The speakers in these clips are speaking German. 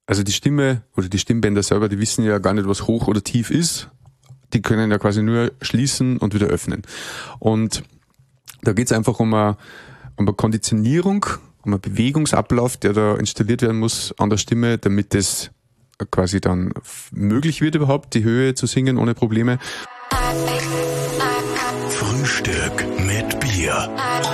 also die Stimme oder die Stimmbänder selber, die wissen ja gar nicht, was hoch oder tief ist. Die können ja quasi nur schließen und wieder öffnen. Und da geht es einfach um eine Konditionierung, um einen Bewegungsablauf, der da installiert werden muss an der Stimme, damit das quasi dann möglich wird überhaupt, die Höhe zu singen ohne Probleme. Frühstück mit Bier.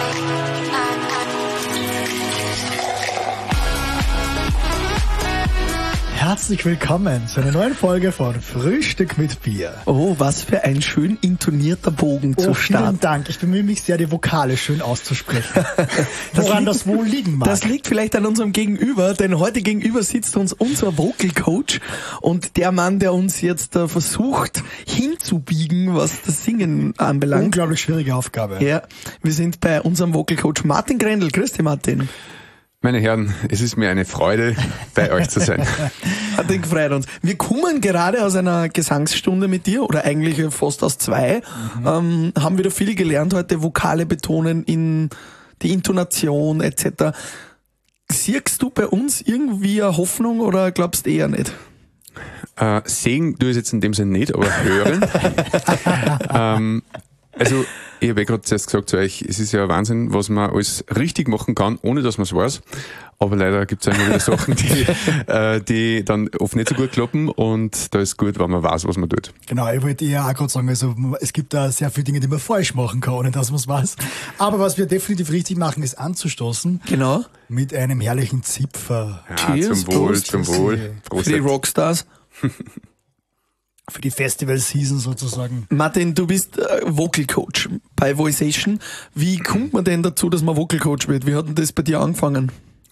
Herzlich willkommen zu einer neuen Folge von Frühstück mit Bier. Oh, was für ein schön intonierter Bogen zu starten. Vielen Dank. Ich bemühe mich sehr, die Vokale schön auszusprechen. Woran das wohl liegen mag. Das liegt vielleicht an unserem Gegenüber, denn heute gegenüber sitzt uns unser Vocal Coach und der Mann, der uns jetzt versucht hinzubiegen, was das Singen anbelangt. Unglaublich schwierige Aufgabe. Ja, wir sind bei unserem Vocal Coach Martin Grendel. Grüß dich, Martin. Meine Herren, es ist mir eine Freude, bei euch zu sein. Martin, gefreut uns. Wir kommen gerade aus einer Gesangsstunde mit dir, oder eigentlich fast aus 2. Haben wieder viel gelernt heute, Vokale betonen, in die Intonation etc. Siehst du bei uns irgendwie eine Hoffnung oder glaubst du eher nicht? Sehen tue ich jetzt in dem Sinne nicht, aber hören. Also, ich habe gerade zuerst gesagt zu euch, es ist ja Wahnsinn, was man alles richtig machen kann, ohne dass man es weiß. Aber leider gibt es immer wieder Sachen, die dann oft nicht so gut klappen, und da ist gut, wenn man weiß, was man tut. Genau, ich wollte ja auch gerade sagen, also es gibt da sehr viele Dinge, die man falsch machen kann, ohne dass man es weiß. Aber was wir definitiv richtig machen, ist anzustoßen. Genau. Mit einem herrlichen Zipfer. Ja, Cheers, zum Wohl, Prost. zum Wohl. Für die Rockstars. Für die Festival-Season sozusagen. Martin, du bist Vocal Coach bei Voication. Wie kommt man denn dazu, dass man Vocal Coach wird? Wie hat denn das bei dir angefangen?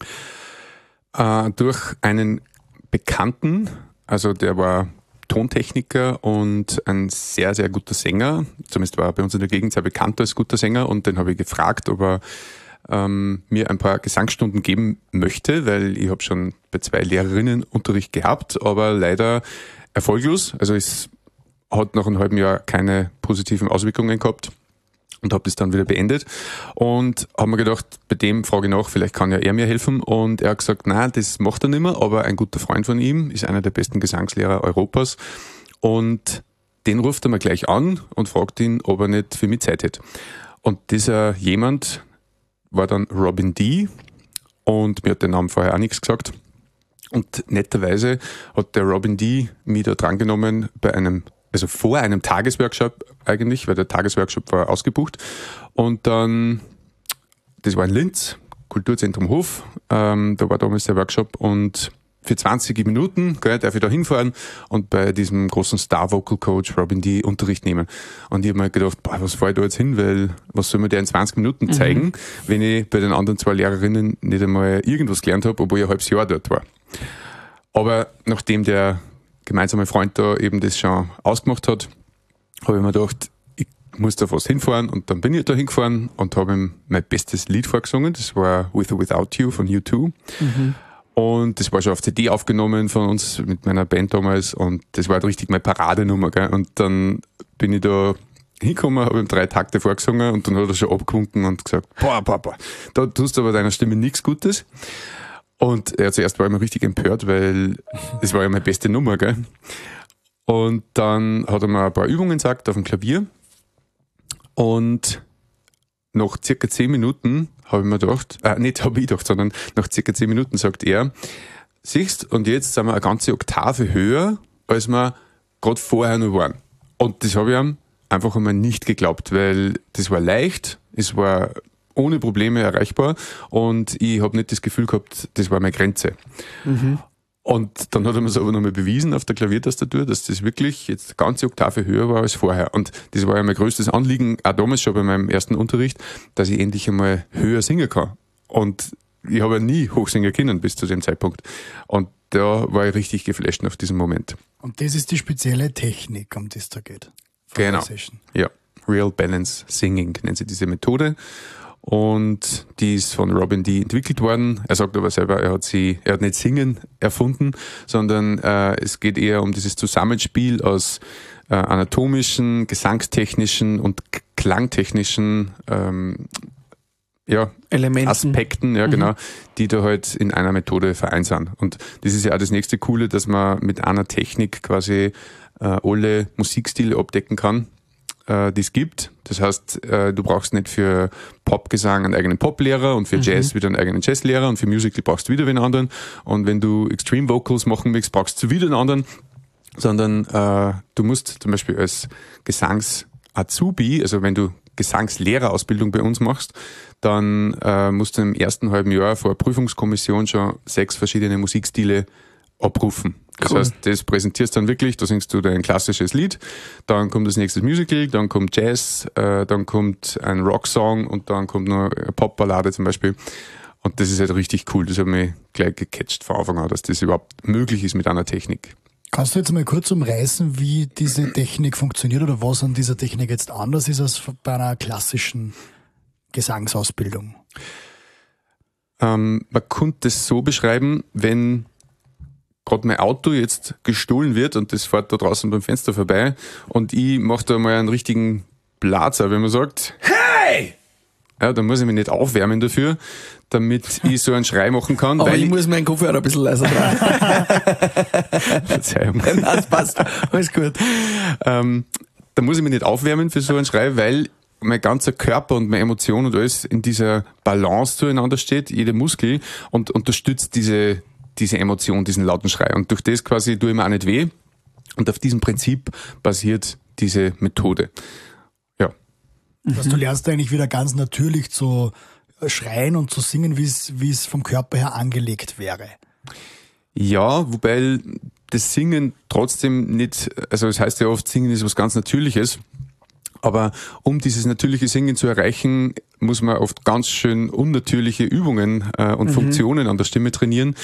Durch einen Bekannten, also der war Tontechniker und ein sehr, sehr guter Sänger. Zumindest war er bei uns in der Gegend sehr bekannt als guter Sänger, und den habe ich gefragt, ob er mir ein paar Gesangsstunden geben möchte, weil ich habe schon bei 2 Lehrerinnen Unterricht gehabt, aber leider erfolglos. Also es hat nach einem halben Jahr keine positiven Auswirkungen gehabt und habe das dann wieder beendet und habe mir gedacht, bei dem frage ich nach, vielleicht kann ja er mir helfen, und er hat gesagt, nein, das macht er nicht mehr, aber ein guter Freund von ihm ist einer der besten Gesangslehrer Europas, und den ruft er mir gleich an und fragt ihn, ob er nicht für mich Zeit hätte. Und dieser jemand war dann Robin D. und mir hat der Name vorher auch nichts gesagt. Und netterweise hat der Robin D. mich da drangenommen vor einem Tagesworkshop eigentlich, weil der Tagesworkshop war ausgebucht. Und dann, das war in Linz, Kulturzentrum Hof, da war damals der Workshop, und für 20 Minuten darf ich da hinfahren und bei diesem großen Star-Vocal-Coach Robin D. Unterricht nehmen. Und ich habe mir gedacht, was fahre ich da jetzt hin, weil was soll mir der in 20 Minuten zeigen, wenn ich bei den anderen 2 Lehrerinnen nicht einmal irgendwas gelernt habe, obwohl ich ein halbes Jahr dort war. Aber nachdem der gemeinsame Freund da eben das schon ausgemacht hat, habe ich mir gedacht, ich muss da fast hinfahren, und dann bin ich da hingefahren und habe ihm mein bestes Lied vorgesungen. Das war With or Without You von U2. Und das war schon auf CD aufgenommen von uns mit meiner Band damals, und das war halt richtig meine Paradenummer, gell? Und dann bin ich da hingekommen, habe ihm 3 Takte vorgesungen, und dann hat er schon abgewunken und gesagt, boah, da tust du aber deiner Stimme nichts Gutes. Und zuerst war ich mir richtig empört, weil das war ja meine beste Nummer, gell? Und dann hat er mir ein paar Übungen gesagt auf dem Klavier, und nach circa 10 Minuten habe ich mir gedacht, sondern nach circa 10 Minuten sagt er, siehst, und jetzt sind wir eine ganze Oktave höher, als wir gerade vorher noch waren. Und das habe ich ihm einfach einmal nicht geglaubt, weil das war leicht, es war ohne Probleme erreichbar, und ich habe nicht das Gefühl gehabt, das war meine Grenze. Und dann hat er mir es aber nochmal bewiesen auf der Klaviertastatur, dass das wirklich jetzt eine ganze Oktave höher war als vorher. Und das war ja mein größtes Anliegen, auch damals schon bei meinem ersten Unterricht, dass ich endlich einmal höher singen kann. Und ich habe ja nie hochsingen können bis zu dem Zeitpunkt. Und da war ich richtig geflasht nach diesem Moment. Und das ist die spezielle Technik, um die es da geht. Genau. Ja. Real Balance Singing nennt sie diese Methode. Und die ist von Robin D. entwickelt worden. Er sagt aber selber, er hat nicht Singen erfunden, sondern es geht eher um dieses Zusammenspiel aus anatomischen, gesangstechnischen und klangtechnischen Elementen. Aspekten, genau, die da halt in einer Methode vereint sind. Und das ist ja auch das nächste Coole, dass man mit einer Technik quasi alle Musikstile abdecken kann, die es gibt. Das heißt, du brauchst nicht für Popgesang einen eigenen Poplehrer und für Jazz wieder einen eigenen Jazzlehrer und für Musical brauchst du wieder einen anderen. Und wenn du Extreme Vocals machen willst, brauchst du wieder einen anderen. Sondern du musst zum Beispiel als Gesangs-Azubi, also wenn du Gesangslehrerausbildung bei uns machst, dann musst du im ersten halben Jahr vor der Prüfungskommission schon 6 verschiedene Musikstile abrufen. Das heißt, das präsentierst dann wirklich, da singst du dein klassisches Lied, dann kommt das nächste Musical, dann kommt Jazz, dann kommt ein Rocksong und dann kommt noch eine Popballade zum Beispiel. Und das ist halt richtig cool. Das hat mich gleich gecatcht von Anfang an, dass das überhaupt möglich ist mit einer Technik. Kannst du jetzt mal kurz umreißen, wie diese Technik funktioniert oder was an dieser Technik jetzt anders ist als bei einer klassischen Gesangsausbildung? Man könnte es so beschreiben, wenn gerade mein Auto jetzt gestohlen wird und das fährt da draußen beim Fenster vorbei und ich mache da mal einen richtigen Platzer, wenn man sagt, hey! Ja, dann muss ich mich nicht aufwärmen dafür, damit ich so einen Schrei machen kann. Aber weil ich muss meinen Kopfhörer ein bisschen leiser machen. Verzeihung. Nein, das passt. Alles gut. Da muss ich mich nicht aufwärmen für so einen Schrei, weil mein ganzer Körper und meine Emotionen und alles in dieser Balance zueinander steht, jeder Muskel und unterstützt diese Emotion, diesen lauten Schrei. Und durch das quasi tue ich mir auch nicht weh. Und auf diesem Prinzip basiert diese Methode. Ja. Also du lernst eigentlich wieder ganz natürlich zu schreien und zu singen, wie es vom Körper her angelegt wäre. Ja, wobei das Singen trotzdem nicht, also es heißt ja oft, Singen ist was ganz Natürliches. Aber um dieses natürliche Singen zu erreichen, muss man oft ganz schön unnatürliche Übungen und Funktionen an der Stimme trainieren.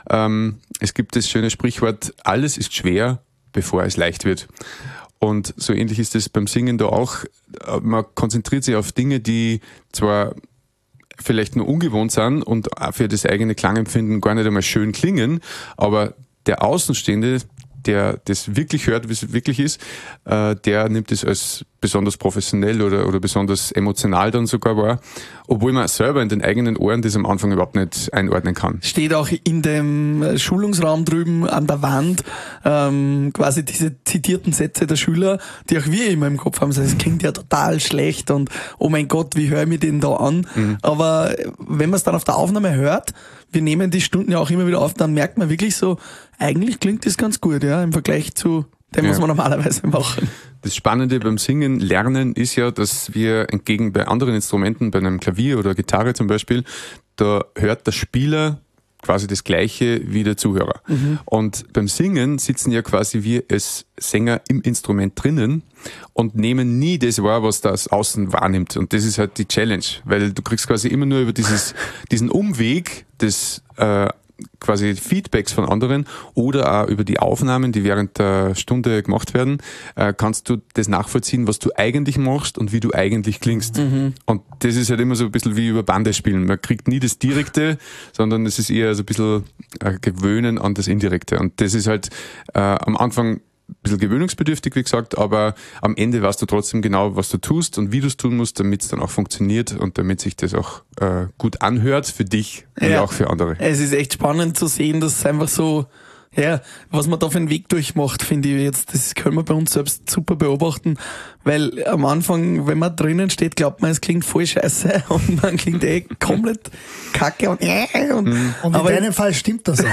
Es gibt das schöne Sprichwort, alles ist schwer, bevor es leicht wird. Und so ähnlich ist es beim Singen da auch. Man konzentriert sich auf Dinge, die zwar vielleicht nur ungewohnt sind und auch für das eigene Klangempfinden gar nicht einmal schön klingen, aber der Außenstehende, der das wirklich hört, wie es wirklich ist, der nimmt es als besonders professionell oder besonders emotional dann sogar wahr, obwohl man selber in den eigenen Ohren das am Anfang überhaupt nicht einordnen kann. Steht auch in dem Schulungsraum drüben an der Wand quasi diese zitierten Sätze der Schüler, die auch wir immer im Kopf haben. Das klingt ja total schlecht und oh mein Gott, wie höre ich mich den da an? Aber wenn man es dann auf der Aufnahme hört, wir nehmen die Stunden ja auch immer wieder auf, dann merkt man wirklich so, eigentlich klingt das ganz gut, ja, im Vergleich zu dem, was man normalerweise machen. Das Spannende beim Singen, Lernen ist ja, dass wir entgegen bei anderen Instrumenten, bei einem Klavier oder Gitarre zum Beispiel, da hört der Spieler quasi das Gleiche wie der Zuhörer. Und beim Singen sitzen ja quasi wir als Sänger im Instrument drinnen und nehmen nie das wahr, was das Außen wahrnimmt. Und das ist halt die Challenge, weil du kriegst quasi immer nur über diesen Umweg des quasi Feedbacks von anderen oder auch über die Aufnahmen, die während der Stunde gemacht werden, kannst du das nachvollziehen, was du eigentlich machst und wie du eigentlich klingst. Und das ist halt immer so ein bisschen wie über Bande spielen. Man kriegt nie das Direkte, sondern es ist eher so ein bisschen Gewöhnen an das Indirekte. Und das ist halt am Anfang ein bisschen gewöhnungsbedürftig, wie gesagt, aber am Ende weißt du trotzdem genau, was du tust und wie du es tun musst, damit es dann auch funktioniert und damit sich das auch gut anhört für dich wie auch für andere. Es ist echt spannend zu sehen, dass es einfach so, ja, was man da für einen Weg durchmacht, finde ich jetzt, das können wir bei uns selbst super beobachten, weil am Anfang, wenn man drinnen steht, glaubt man, es klingt voll scheiße und man klingt komplett kacke und in deinem Fall stimmt das auch.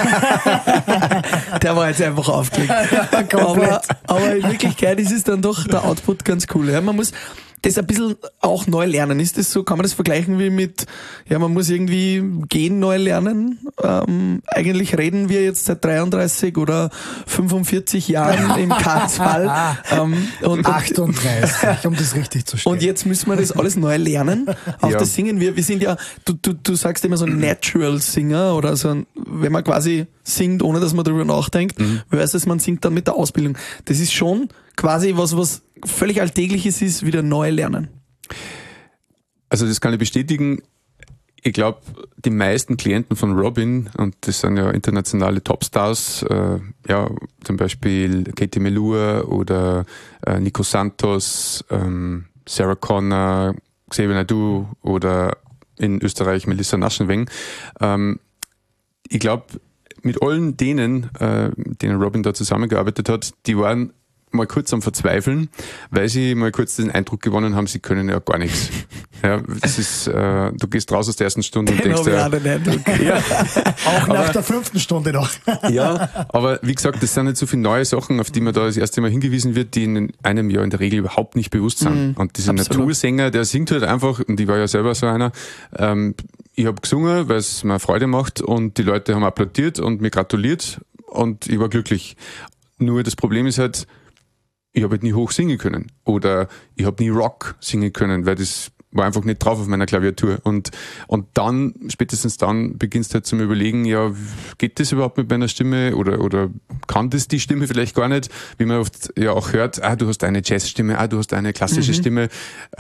Der war jetzt einfach aufgelegt. aber in Wirklichkeit ist es dann doch der Output ganz cool. Ja, man muss das ein bisschen auch neu lernen. Ist das so, kann man das vergleichen wie mit, ja, man muss irgendwie gehen neu lernen? Eigentlich reden wir jetzt seit 33 oder 45 Jahren im Karlsfall. Und 38, um das richtig zu stellen. Und jetzt müssen wir das alles neu lernen. Auch das Singen. Wir sind ja, du sagst immer so ein Natural Singer oder so, wenn man quasi singt, ohne dass man darüber nachdenkt, versus man singt dann mit der Ausbildung. Das ist schon quasi was völlig Alltägliches ist, wieder neu lernen. Also das kann ich bestätigen. Ich glaube, die meisten Klienten von Robin, und das sind ja internationale Topstars, zum Beispiel Katie Melua oder Nico Santos, Sarah Connor, Xavier Naidoo oder in Österreich, Melissa Naschenweng. Ich glaube, mit allen denen Robin da zusammengearbeitet hat, die waren mal kurz am Verzweifeln, weil sie mal kurz den Eindruck gewonnen haben, sie können ja gar nichts. Ja, das ist, du gehst raus aus der ersten Stunde und denkst ja, auch nach der 5. Stunde noch. Ja, aber wie gesagt, das sind nicht so viele neue Sachen, auf die man da das erste Mal hingewiesen wird, die in einem Jahr in der Regel überhaupt nicht bewusst sind. Und dieser Natursänger, der singt halt einfach, und ich war ja selber so einer, ich habe gesungen, weil es mir Freude macht und die Leute haben applaudiert und mir gratuliert und ich war glücklich. Nur das Problem ist halt, ich habe halt nie hoch singen können oder ich habe nie Rock singen können, weil das war einfach nicht drauf auf meiner Klaviatur. Und dann, spätestens dann, beginnst du halt zum Überlegen, ja, geht das überhaupt mit meiner Stimme oder kann das die Stimme vielleicht gar nicht, wie man oft ja auch hört, du hast eine Jazzstimme, du hast eine klassische Stimme.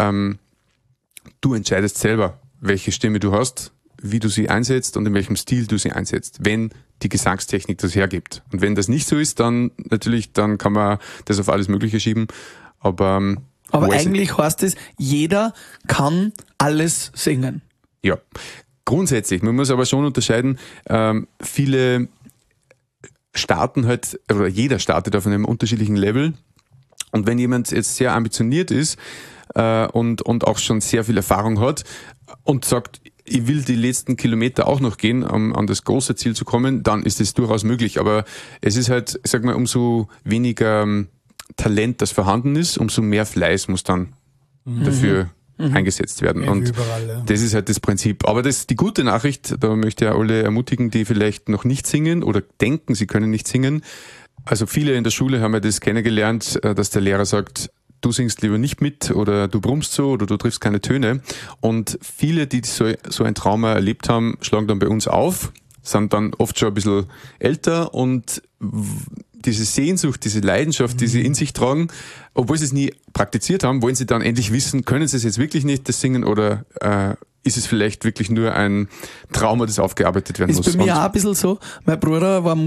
Du entscheidest selber, welche Stimme du hast, wie du sie einsetzt und in welchem Stil du sie einsetzt, wenn die Gesangstechnik das hergibt. Und wenn das nicht so ist, dann natürlich, dann kann man das auf alles Mögliche schieben. Aber eigentlich heißt es, jeder kann alles singen. Ja, grundsätzlich. Man muss aber schon unterscheiden, viele starten halt, oder jeder startet auf einem unterschiedlichen Level. Und wenn jemand jetzt sehr ambitioniert ist und auch schon sehr viel Erfahrung hat und sagt, ich will die letzten Kilometer auch noch gehen, um an das große Ziel zu kommen, dann ist es durchaus möglich. Aber es ist halt, sag mal, umso weniger Talent, das vorhanden ist, umso mehr Fleiß muss dann dafür eingesetzt werden. Ja, und überall, ja. Das ist halt das Prinzip. Aber die gute Nachricht, da möchte ich alle ermutigen, die vielleicht noch nicht singen oder denken, sie können nicht singen. Also viele in der Schule haben ja das kennengelernt, dass der Lehrer sagt, du singst lieber nicht mit oder du brummst so oder du triffst keine Töne. Und viele, die so ein Trauma erlebt haben, schlagen dann bei uns auf, sind dann oft schon ein bisschen älter und diese Sehnsucht, diese Leidenschaft, die sie in sich tragen, obwohl sie es nie praktiziert haben, wollen sie dann endlich wissen, können sie es jetzt wirklich nicht, das Singen, oder ist es vielleicht wirklich nur ein Trauma, das aufgearbeitet werden muss? Ist bei mir auch ein bisschen so. Mein Bruder war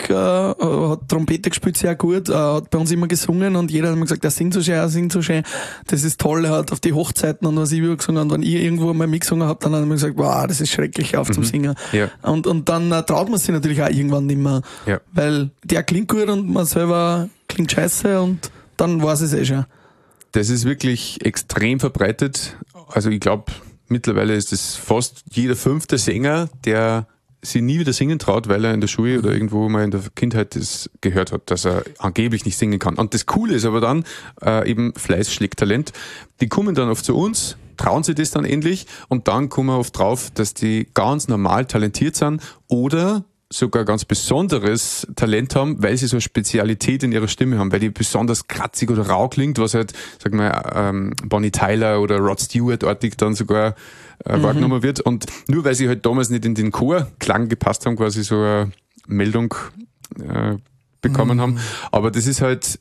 hat Trompete gespielt, sehr gut, hat bei uns immer gesungen und jeder hat immer gesagt, er singt so schön, das ist toll, er hat auf die Hochzeiten und was ich über gesungen, und wenn ich irgendwo mal mitgesungen habe, dann hat er immer gesagt, wow, das ist schrecklich, auf zum Singen. Ja. Und dann traut man sich natürlich auch irgendwann nicht mehr, weil der klingt gut und man selber klingt scheiße und dann weiß es eh schon. Das ist wirklich extrem verbreitet. Also ich glaube, mittlerweile ist es fast jeder 5. Sänger, der sie nie wieder singen traut, weil er in der Schule oder irgendwo mal in der Kindheit das gehört hat, dass er angeblich nicht singen kann. Und das Coole ist aber dann, eben Fleiß schlägt Talent. Die kommen dann oft zu uns, trauen sie das dann endlich und dann kommen wir oft drauf, dass die ganz normal talentiert sind oder sogar ganz besonderes Talent haben, weil sie so eine Spezialität in ihrer Stimme haben, weil die besonders kratzig oder rau klingt, was halt, sag mal, Bonnie Tyler oder Rod Stewart-artig dann sogar wahrgenommen wird. Und nur weil sie halt damals nicht in den Chorklang gepasst haben, quasi so eine Meldung bekommen haben. Aber das ist halt,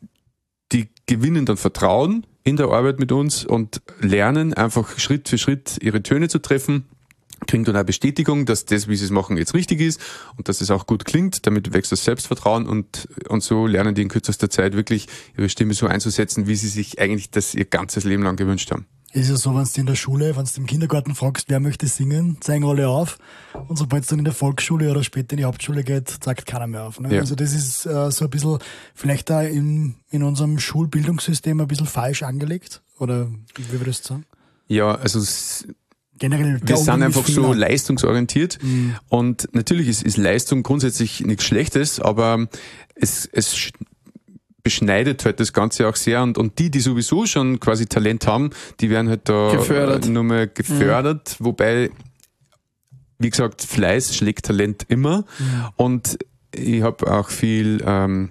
die gewinnen dann Vertrauen in der Arbeit mit uns und lernen einfach Schritt für Schritt ihre Töne zu treffen, kriegen dann auch Bestätigung, dass das, wie sie es machen, jetzt richtig ist und dass es auch gut klingt. Damit wächst das Selbstvertrauen und so lernen die in kürzester Zeit wirklich ihre Stimme so einzusetzen, wie sie sich eigentlich das ihr ganzes Leben lang gewünscht haben. Ist ja so, wenn du in der Schule, wenn du im Kindergarten fragst, wer möchte singen, zeigen alle auf. Und sobald es dann in der Volksschule oder später in die Hauptschule geht, zeigt keiner mehr auf. Ne? Ja. Also das ist so ein bisschen vielleicht da in unserem Schulbildungssystem ein bisschen falsch angelegt. Oder wie würdest du sagen? Ja, also generell, wir sind einfach so leistungsorientiert und natürlich ist Leistung grundsätzlich nichts Schlechtes, aber es beschneidet halt das Ganze auch sehr und die sowieso schon quasi Talent haben, die werden halt da nur mal gefördert, wobei, wie gesagt, Fleiß schlägt Talent immer und ich habe auch viel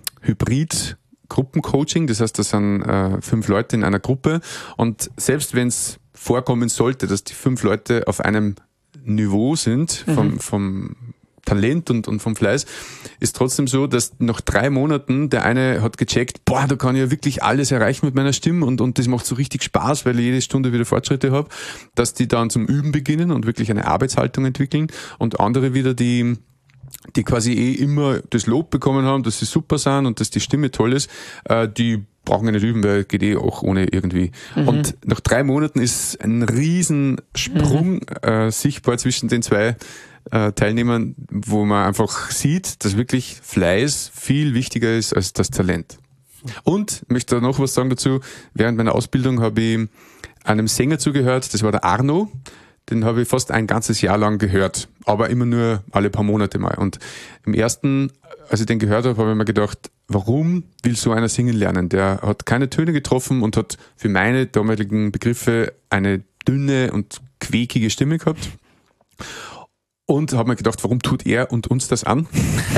Hybrid-Gruppencoaching, das heißt, das sind 5 Leute in einer Gruppe und selbst wenn es vorkommen sollte, dass die 5 Leute auf einem Niveau sind vom Talent und vom Fleiß, ist trotzdem so, dass nach 3 Monaten der eine hat gecheckt, da kann ich ja wirklich alles erreichen mit meiner Stimme und das macht so richtig Spaß, weil ich jede Stunde wieder Fortschritte habe, dass die dann zum Üben beginnen und wirklich eine Arbeitshaltung entwickeln und andere wieder, die die quasi immer das Lob bekommen haben, dass sie super sind und dass die Stimme toll ist, die brauchen wir nicht üben, weil geht auch ohne irgendwie. Und nach 3 Monaten ist ein Riesensprung sichtbar zwischen den 2 Teilnehmern, wo man einfach sieht, dass wirklich Fleiß viel wichtiger ist als das Talent. Und ich möchte noch was sagen dazu. Während meiner Ausbildung habe ich einem Sänger zugehört, das war der Arno. Den habe ich fast ein ganzes Jahr lang gehört, aber immer nur alle paar Monate mal. Und im ersten, als ich den gehört habe, habe ich mir gedacht, warum will so einer singen lernen? Der hat keine Töne getroffen und hat für meine damaligen Begriffe eine dünne und quäkige Stimme gehabt. Und habe mir gedacht, warum tut er und uns das an?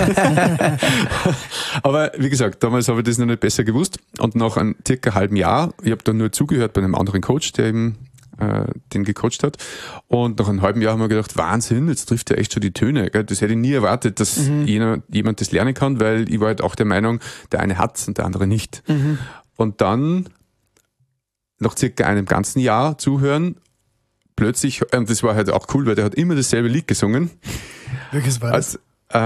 Aber wie gesagt, damals habe ich das noch nicht besser gewusst. Und nach einem circa halben Jahr, ich habe dann nur zugehört bei einem anderen Coach, der eben den gecoacht hat. Und nach einem halben Jahr haben wir gedacht, Wahnsinn, jetzt trifft er echt schon die Töne. Gell? Das hätte ich nie erwartet, dass jemand das lernen kann, weil ich war halt auch der Meinung, der eine hat's und der andere nicht. Und dann, nach circa einem ganzen Jahr zuhören, plötzlich, und das war halt auch cool, weil der hat immer dasselbe Lied gesungen. Welches war das?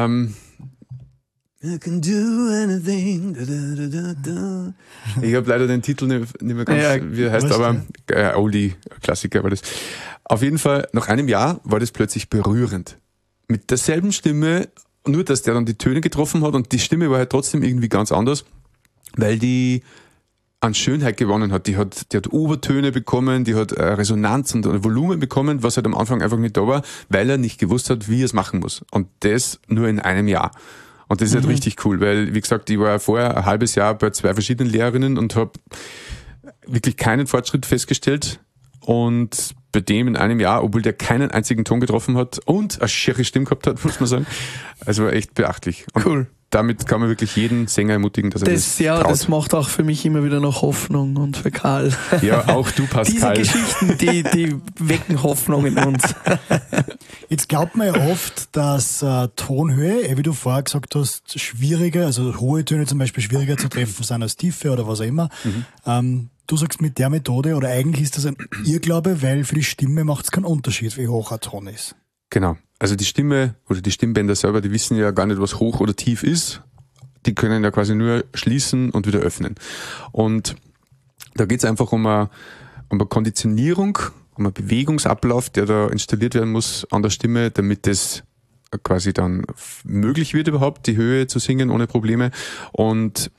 I can do anything. Da, da, da, da. Ich habe leider den Titel nicht mehr ganz, wie er heißt, aber Oldie-Klassiker war das. Auf jeden Fall, nach einem Jahr war das plötzlich berührend. Mit derselben Stimme, nur dass der dann die Töne getroffen hat und die Stimme war halt trotzdem irgendwie ganz anders, weil die an Schönheit gewonnen hat. Die hat Obertöne bekommen, die hat Resonanz und Volumen bekommen, was halt am Anfang einfach nicht da war, weil er nicht gewusst hat, wie er es machen muss. Und das nur in einem Jahr. Und das ist halt richtig cool, weil, wie gesagt, ich war vorher ein halbes Jahr bei 2 verschiedenen Lehrerinnen und habe wirklich keinen Fortschritt festgestellt. Und bei dem in einem Jahr, obwohl der keinen einzigen Ton getroffen hat und eine schiere Stimme gehabt hat, muss man sagen. Also war echt beachtlich. Und cool. Damit kann man wirklich jeden Sänger ermutigen, dass er das traut. Das macht auch für mich immer wieder noch Hoffnung und für Karl. Ja, auch du, Pascal. Diese Geschichten, die wecken Hoffnung in uns. Jetzt glaubt man ja oft, dass Tonhöhe, wie du vorher gesagt hast, schwieriger, also hohe Töne zum Beispiel schwieriger zu treffen sind als tiefe oder was auch immer. Du sagst mit der Methode, oder eigentlich ist das ein Irrglaube, weil für die Stimme macht es keinen Unterschied, wie hoch ein Ton ist. Genau. Also die Stimme oder die Stimmbänder selber, die wissen ja gar nicht, was hoch oder tief ist. Die können ja quasi nur schließen und wieder öffnen. Und da geht es einfach um eine Konditionierung, um einen Bewegungsablauf, der da installiert werden muss an der Stimme, damit das quasi dann möglich wird überhaupt, die Höhe zu singen ohne Probleme. Und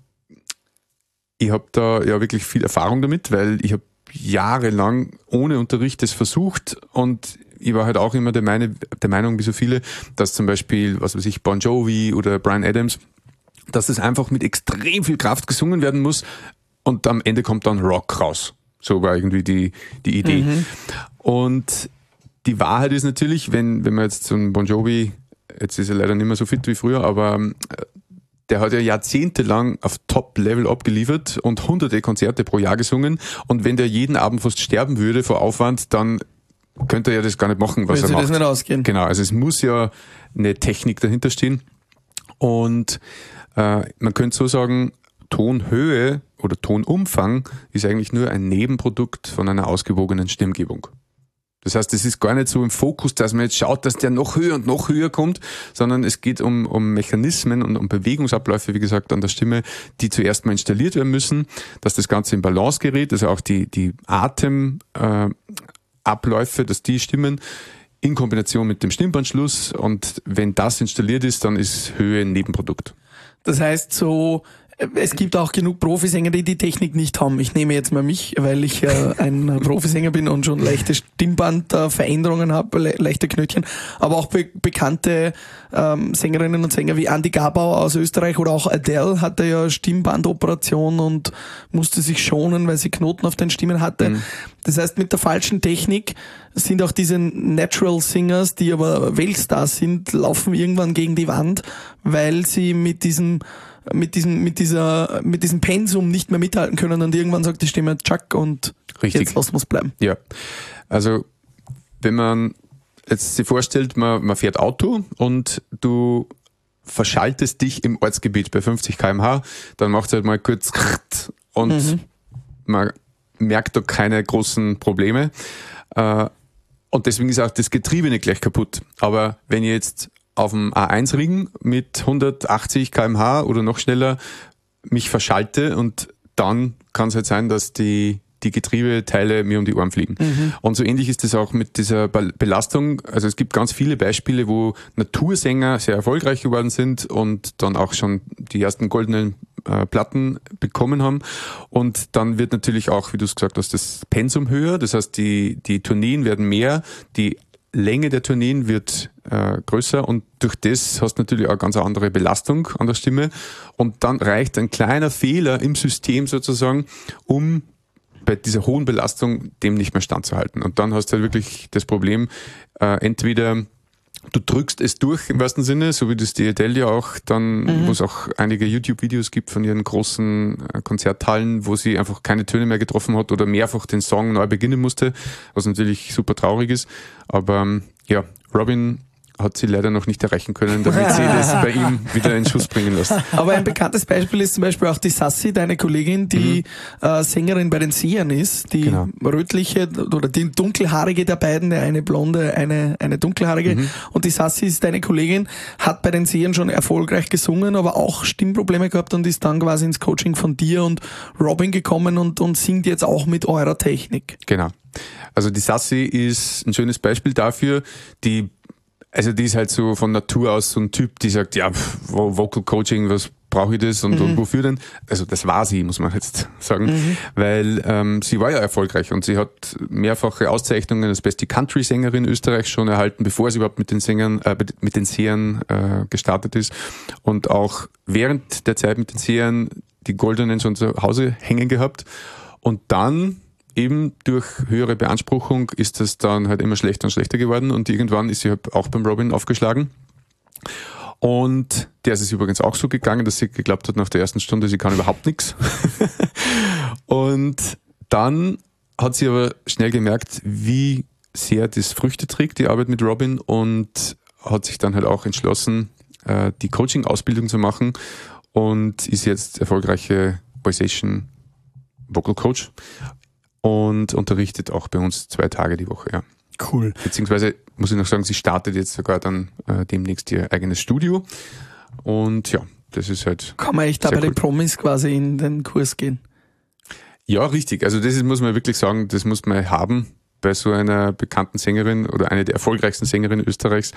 ich habe da ja wirklich viel Erfahrung damit, weil ich habe jahrelang ohne Unterricht das versucht und ich war halt auch immer der Meinung, wie so viele, dass zum Beispiel, was weiß ich, Bon Jovi oder Bryan Adams, dass das einfach mit extrem viel Kraft gesungen werden muss und am Ende kommt dann Rock raus. So war irgendwie die Idee. Und die Wahrheit ist natürlich, wenn man jetzt so einen Bon Jovi, jetzt ist er leider nicht mehr so fit wie früher, aber der hat ja jahrzehntelang auf Top-Level abgeliefert und hunderte Konzerte pro Jahr gesungen und wenn der jeden Abend fast sterben würde vor Aufwand, dann könnte er ja das gar nicht machen, was er macht. Das nicht ausgehen. Genau, also es muss ja eine Technik dahinter stehen. Und man könnte so sagen, Tonhöhe oder Tonumfang ist eigentlich nur ein Nebenprodukt von einer ausgewogenen Stimmgebung. Das heißt, es ist gar nicht so im Fokus, dass man jetzt schaut, dass der noch höher kommt, sondern es geht um Mechanismen und um Bewegungsabläufe, wie gesagt, an der Stimme, die zuerst mal installiert werden müssen, dass das Ganze in Balance gerät, also auch die Atemabläufe, dass die stimmen in Kombination mit dem Stimmbandschluss und wenn das installiert ist, dann ist Höhe ein Nebenprodukt. Das heißt so, es gibt auch genug Profisänger, die die Technik nicht haben. Ich nehme jetzt mal mich, weil ich ein Profisänger bin und schon leichte Stimmbandveränderungen habe, leichte Knötchen. Aber auch bekannte Sängerinnen und Sänger wie Andi Gabauer aus Österreich oder auch Adele hatte ja Stimmbandoperation und musste sich schonen, weil sie Knoten auf den Stimmen hatte. Das heißt, mit der falschen Technik sind auch diese Natural Singers, die aber Weltstars sind, laufen irgendwann gegen die Wand, weil sie mit diesem Pensum nicht mehr mithalten können und irgendwann sagt die Stimme Chuck und richtig. Jetzt lassen wir es bleiben. Ja, also wenn man jetzt sich vorstellt, man fährt Auto und du verschaltest dich im Ortsgebiet bei 50 km/h, dann macht es halt mal kurz und man merkt da keine großen Probleme und deswegen ist auch das Getriebe nicht gleich kaputt. Aber wenn ich jetzt auf dem A1-Ring mit 180 km/h oder noch schneller mich verschalte und dann kann es halt sein, dass die Getriebeteile mir um die Ohren fliegen. Und so ähnlich ist es auch mit dieser Belastung. Also es gibt ganz viele Beispiele, wo Natursänger sehr erfolgreich geworden sind und dann auch schon die ersten goldenen Platten bekommen haben. Und dann wird natürlich auch, wie du es gesagt hast, das Pensum höher. Das heißt, die Tourneen werden mehr, die Länge der Tourneen wird größer und durch das hast du natürlich auch eine ganz andere Belastung an der Stimme. Und dann reicht ein kleiner Fehler im System sozusagen, um bei dieser hohen Belastung dem nicht mehr standzuhalten. Und dann hast du halt wirklich das Problem, entweder du drückst es durch im wahrsten Sinne, so wie das die Adele ja auch dann, wo es auch einige YouTube-Videos gibt von ihren großen Konzerthallen, wo sie einfach keine Töne mehr getroffen hat oder mehrfach den Song neu beginnen musste, was natürlich super traurig ist. Aber ja, Robin hat sie leider noch nicht erreichen können, damit sie das bei ihm wieder in Schuss bringen lässt. Aber ein bekanntes Beispiel ist zum Beispiel auch die Sassi, deine Kollegin, die Sängerin bei den Sehern ist, die rötliche oder die dunkelhaarige der beiden, der eine blonde, eine dunkelhaarige. Und die Sassi ist deine Kollegin, hat bei den Sehern schon erfolgreich gesungen, aber auch Stimmprobleme gehabt und ist dann quasi ins Coaching von dir und Robin gekommen und singt jetzt auch mit eurer Technik. Genau. Also die Sassi ist ein schönes Beispiel dafür, die ist halt so von Natur aus so ein Typ, die sagt, ja, Vocal Coaching, was brauche ich das und wofür denn? Also das war sie, muss man jetzt sagen, weil sie war ja erfolgreich und sie hat mehrfache Auszeichnungen als beste Country-Sängerin Österreichs schon erhalten, bevor sie überhaupt mit den Sehern gestartet ist und auch während der Zeit mit den Sehern die Goldenen schon zu Hause hängen gehabt und dann eben durch höhere Beanspruchung ist das dann halt immer schlechter und schlechter geworden und irgendwann ist sie halt auch beim Robin aufgeschlagen. Und der ist es übrigens auch so gegangen, dass sie geglaubt hat nach der ersten Stunde, sie kann überhaupt nichts. Und dann hat sie aber schnell gemerkt, wie sehr das Früchte trägt, die Arbeit mit Robin, und hat sich dann halt auch entschlossen, die Coaching-Ausbildung zu machen und ist jetzt erfolgreiche Voication Vocal Coach. Und unterrichtet auch bei uns 2 Tage die Woche, ja. Cool. Beziehungsweise muss ich noch sagen, sie startet jetzt sogar dann demnächst ihr eigenes Studio. Und ja, das ist halt. Kann man echt da bei den Promis quasi in den Kurs gehen? Ja, richtig. Also das ist, muss man wirklich sagen, das muss man haben bei so einer bekannten Sängerin oder einer der erfolgreichsten Sängerinnen Österreichs.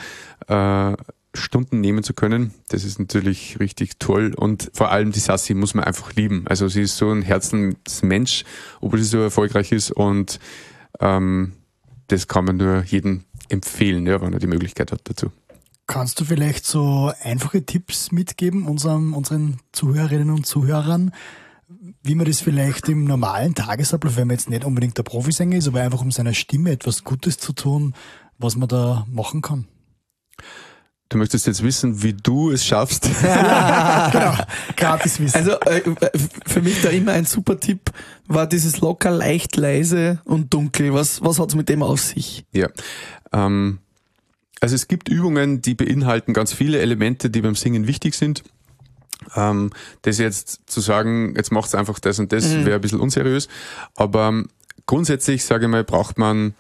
Stunden nehmen zu können, das ist natürlich richtig toll und vor allem die Sassi muss man einfach lieben. Also sie ist so ein Herzensmensch, obwohl sie so erfolgreich ist und das kann man nur jedem empfehlen, ja, wenn er die Möglichkeit hat dazu. Kannst du vielleicht so einfache Tipps mitgeben unseren Zuhörerinnen und Zuhörern, wie man das vielleicht im normalen Tagesablauf, wenn man jetzt nicht unbedingt der Profisänger ist, aber einfach um seiner Stimme etwas Gutes zu tun, was man da machen kann? Du möchtest jetzt wissen, wie du es schaffst? Ja, genau. Gratis Wissen. Also für mich da immer ein super Tipp war dieses locker, leicht, leise und dunkel. Was hat's mit dem auf sich? Ja, also es gibt Übungen, die beinhalten ganz viele Elemente, die beim Singen wichtig sind. Das jetzt zu sagen, jetzt macht's einfach das und das, wäre ein bisschen unseriös. Aber grundsätzlich, sage ich mal, braucht man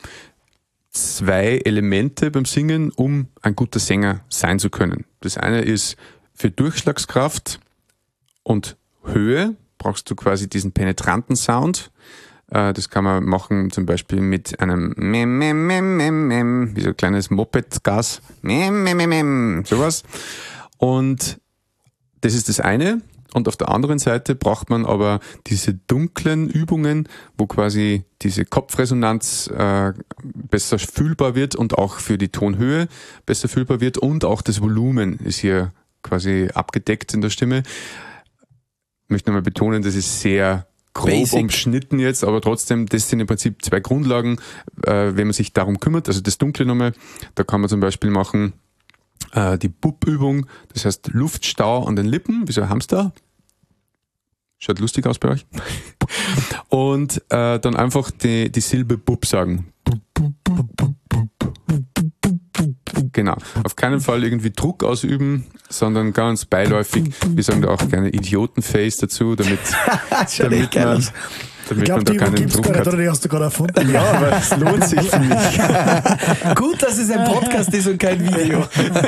2 Elemente beim Singen, um ein guter Sänger sein zu können. Das eine ist für Durchschlagskraft und Höhe brauchst du quasi diesen penetranten Sound. Das kann man machen zum Beispiel mit einem Mem, Mem, Mem, Mem, Mem, wie so ein kleines Moped-Gas. Mem, Mem, Mem, Mem, sowas. Und das ist das eine. Und auf der anderen Seite braucht man aber diese dunklen Übungen, wo quasi diese Kopfresonanz besser fühlbar wird und auch für die Tonhöhe besser fühlbar wird und auch das Volumen ist hier quasi abgedeckt in der Stimme. Ich möchte nochmal betonen, das ist sehr grob Basic umschnitten jetzt, aber trotzdem, das sind im Prinzip 2 Grundlagen, wenn man sich darum kümmert. Also das Dunkle nochmal, da kann man zum Beispiel machen die Bub-Übung, das heißt Luftstau an den Lippen, wie so ein Hamster. Schaut lustig aus bei euch. Und dann einfach die Silbe Bub sagen. Genau. Auf keinen Fall irgendwie Druck ausüben, sondern ganz beiläufig. Wir sagen da auch gerne Idiotenface dazu, damit damit Ich man glaube, da die keinen gibt's Druck gar nicht, hat. oder die hast du gerade erfunden. Ja, aber es lohnt sich für mich. Gut, dass es ein Podcast ist und kein Video.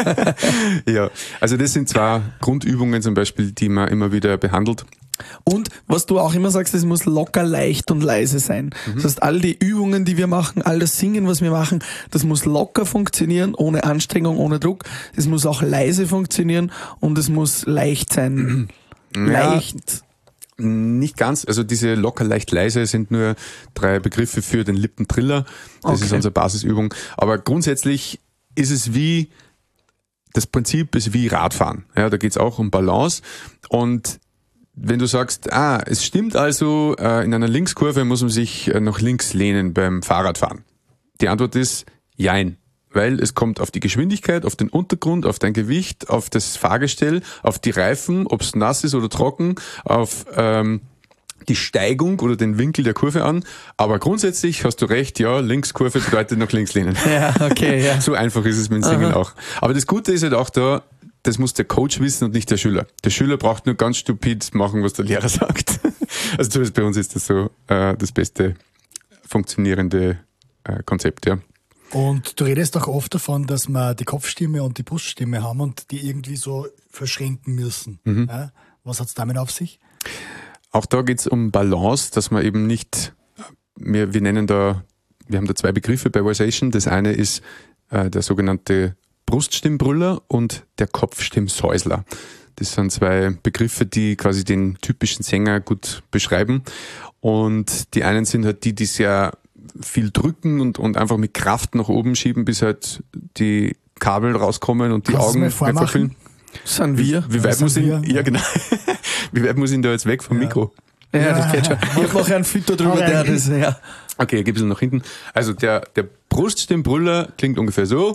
Ja, also das sind zwei Grundübungen zum Beispiel, die man immer wieder behandelt. Und was du auch immer sagst, es muss locker, leicht und leise sein. Das heißt, all die Übungen, die wir machen, all das Singen, was wir machen, das muss locker funktionieren, ohne Anstrengung, ohne Druck. Es muss auch leise funktionieren und es muss leicht sein. Ja. Leicht. Nicht ganz, also diese locker, leicht, leise sind nur 3 Begriffe für den Lippentriller. Das Okay. ist unsere Basisübung. Aber grundsätzlich ist es wie, das Prinzip ist wie Radfahren. Ja, da geht's auch um Balance. Und wenn du sagst, es stimmt also, in einer Linkskurve muss man sich nach links lehnen beim Fahrradfahren. Die Antwort ist jein. Weil es kommt auf die Geschwindigkeit, auf den Untergrund, auf dein Gewicht, auf das Fahrgestell, auf die Reifen, ob es nass ist oder trocken, auf die Steigung oder den Winkel der Kurve an. Aber grundsätzlich hast du recht, ja, Linkskurve bedeutet nach links lehnen. Ja, okay, ja. So einfach ist es mit dem Singen auch. Aber das Gute ist halt auch da, das muss der Coach wissen und nicht der Schüler. Der Schüler braucht nur ganz stupid machen, was der Lehrer sagt. Also zumindest bei uns ist das so das beste funktionierende Konzept, ja. Und du redest auch oft davon, dass wir die Kopfstimme und die Bruststimme haben und die irgendwie so verschränken müssen. Ja? Was hat's damit auf sich? Auch da geht's um Balance, dass man eben nicht, wir haben da 2 Begriffe bei Voication. Das eine ist der sogenannte Bruststimmbrüller und der Kopfstimmsäusler. Das sind 2 Begriffe, die quasi den typischen Sänger gut beschreiben. Und die einen sind halt die sehr viel drücken und einfach mit Kraft nach oben schieben, bis halt die Kabel rauskommen und die Kannst du Augen mir nicht vormachen? verfüllen. Sind wir. Wie weit sind muss wir? ja genau. Wie weit muss ich da jetzt weg vom Mikro? Ja, das geht schon. Ich mache einen Filter drüber, der das, ja. Okay, ich gebe es nach hinten. Also der Bruststimmbrüller klingt ungefähr so.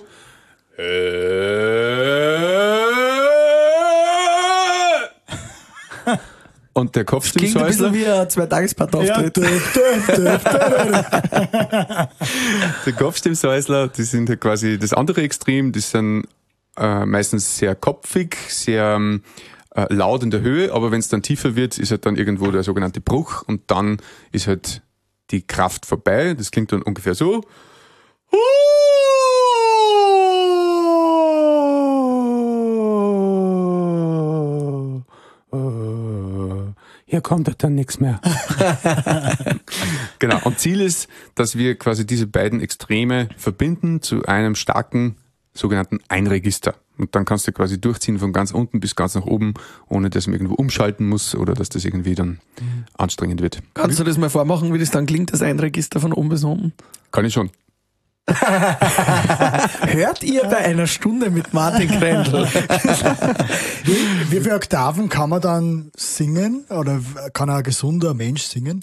Und der Klingt ein Kopfstimmsäusler, bisschen wie ein 2-Tages-Part-Auftritt. der Kopfstimmsäusler, die sind halt quasi das andere Extrem, die sind meistens sehr kopfig, sehr laut in der Höhe, aber wenn es dann tiefer wird, ist halt dann irgendwo der sogenannte Bruch und dann ist halt die Kraft vorbei. Das klingt dann ungefähr so. Hier kommt halt dann nichts mehr. Genau. Und Ziel ist, dass wir quasi diese beiden Extreme verbinden zu einem starken sogenannten Einregister. Und dann kannst du quasi durchziehen von ganz unten bis ganz nach oben, ohne dass man irgendwo umschalten muss oder dass das irgendwie dann anstrengend wird. Kannst du das mal vormachen, wie das dann klingt, das Einregister von oben bis unten? Kann ich schon. Hört ihr bei einer Stunde mit Martin Krendl? Wie viele Oktaven kann man dann singen? Oder kann ein gesunder Mensch singen?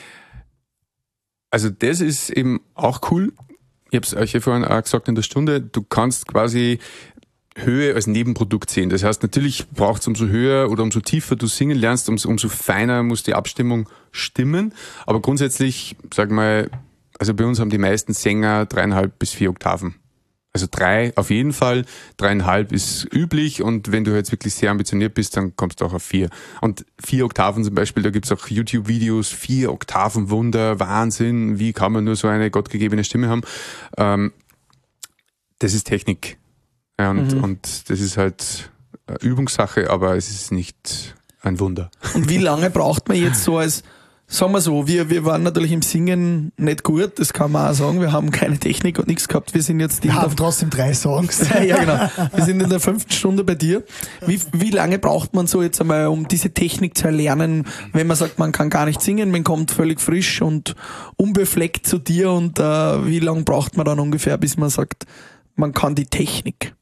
Also das ist eben auch cool. Ich habe es euch ja vorhin auch gesagt in der Stunde, du kannst quasi Höhe als Nebenprodukt sehen. Das heißt, natürlich braucht es umso höher oder umso tiefer du singen lernst, umso feiner muss die Abstimmung stimmen. Aber grundsätzlich, sag mal, also bei uns haben die meisten Sänger 3,5 bis 4 Oktaven. Also 3 auf jeden Fall, 3,5 ist üblich und wenn du jetzt wirklich sehr ambitioniert bist, dann kommst du auch auf 4. Und 4 Oktaven zum Beispiel, da gibt's auch YouTube-Videos, 4 Oktaven Wunder, Wahnsinn, wie kann man nur so eine gottgegebene Stimme haben? Das ist Technik. Ja, und das ist halt Übungssache, aber es ist nicht ein Wunder. Und wie lange braucht man jetzt so als, sagen wir so, wir waren natürlich im Singen nicht gut, das kann man auch sagen, wir haben keine Technik und nichts gehabt, wir sind jetzt Wir haben trotzdem 3 Songs. ja, genau. Wir sind in der 5. Stunde bei dir. Wie lange braucht man so jetzt einmal, um diese Technik zu erlernen, wenn man sagt, man kann gar nicht singen, man kommt völlig frisch und unbefleckt zu dir und wie lange braucht man dann ungefähr, bis man sagt, man kann die Technik?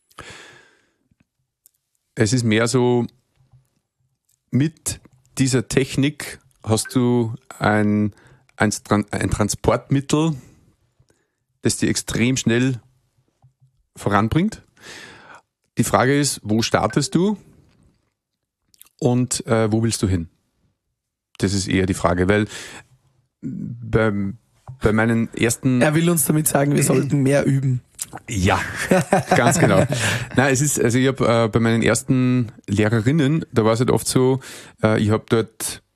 Es ist mehr so, mit dieser Technik hast du ein Transportmittel, das dir extrem schnell voranbringt. Die Frage ist, wo startest du und wo willst du hin? Das ist eher die Frage, weil bei meinen ersten... Er will uns damit sagen, wir sollten mehr üben. Ja, ganz genau. Nein, es ist, also ich habe bei meinen ersten Lehrerinnen, da war es halt oft so, ich habe dort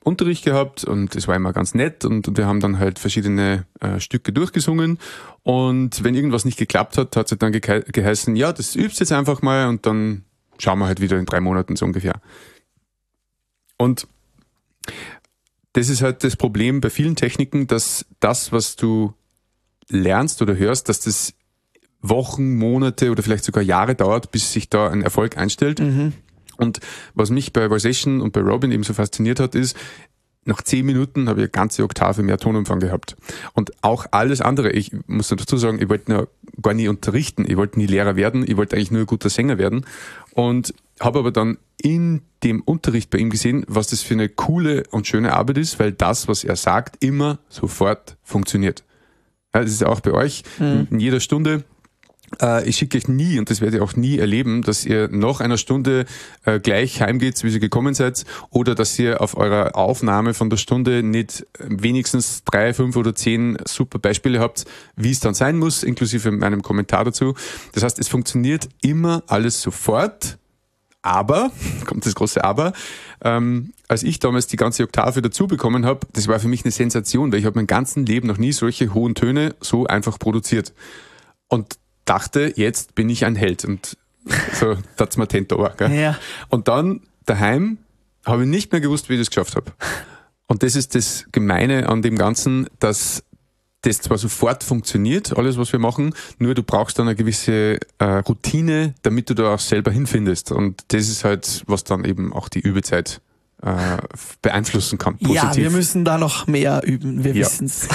Unterricht gehabt und es war immer ganz nett und wir haben dann halt verschiedene Stücke durchgesungen und wenn irgendwas nicht geklappt hat, hat es dann geheißen, ja, das übst jetzt einfach mal und dann schauen wir halt wieder in 3 Monaten so ungefähr. Und das ist halt das Problem bei vielen Techniken, dass das, was du lernst oder hörst, dass das Wochen, Monate oder vielleicht sogar Jahre dauert, bis sich da ein Erfolg einstellt. Und was mich bei Versation und bei Robin eben so fasziniert hat, ist, nach 10 Minuten habe ich eine ganze Oktave mehr Tonumfang gehabt. Und auch alles andere, ich muss dazu sagen, ich wollte gar nie unterrichten, ich wollte nie Lehrer werden, ich wollte eigentlich nur ein guter Sänger werden. Und habe aber dann in dem Unterricht bei ihm gesehen, was das für eine coole und schöne Arbeit ist, weil das, was er sagt, immer sofort funktioniert. Ja, das ist auch bei euch in jeder Stunde. Ich schicke euch nie, und das werdet ihr auch nie erleben, dass ihr nach einer Stunde gleich heimgeht, wie ihr gekommen seid, oder dass ihr auf eurer Aufnahme von der Stunde nicht wenigstens 3, 5 oder 10 super Beispiele habt, wie es dann sein muss, inklusive meinem Kommentar dazu. Das heißt, es funktioniert immer alles sofort, aber, kommt das große Aber, als ich damals die ganze Oktave dazu bekommen habe, das war für mich eine Sensation, weil ich habe mein ganzes Leben noch nie solche hohen Töne so einfach produziert. Und dachte, jetzt bin ich ein Held und so, das mir Tent over, gell? Ja. Und dann daheim habe ich nicht mehr gewusst, wie ich das geschafft habe. Und das ist das Gemeine an dem Ganzen, dass das zwar sofort funktioniert, alles was wir machen, nur du brauchst dann eine gewisse Routine, damit du da auch selber hinfindest. Und das ist halt, was dann eben auch die Übezeit beeinflussen kann. Positiv. Ja, wir müssen da noch mehr üben, wir wissen's.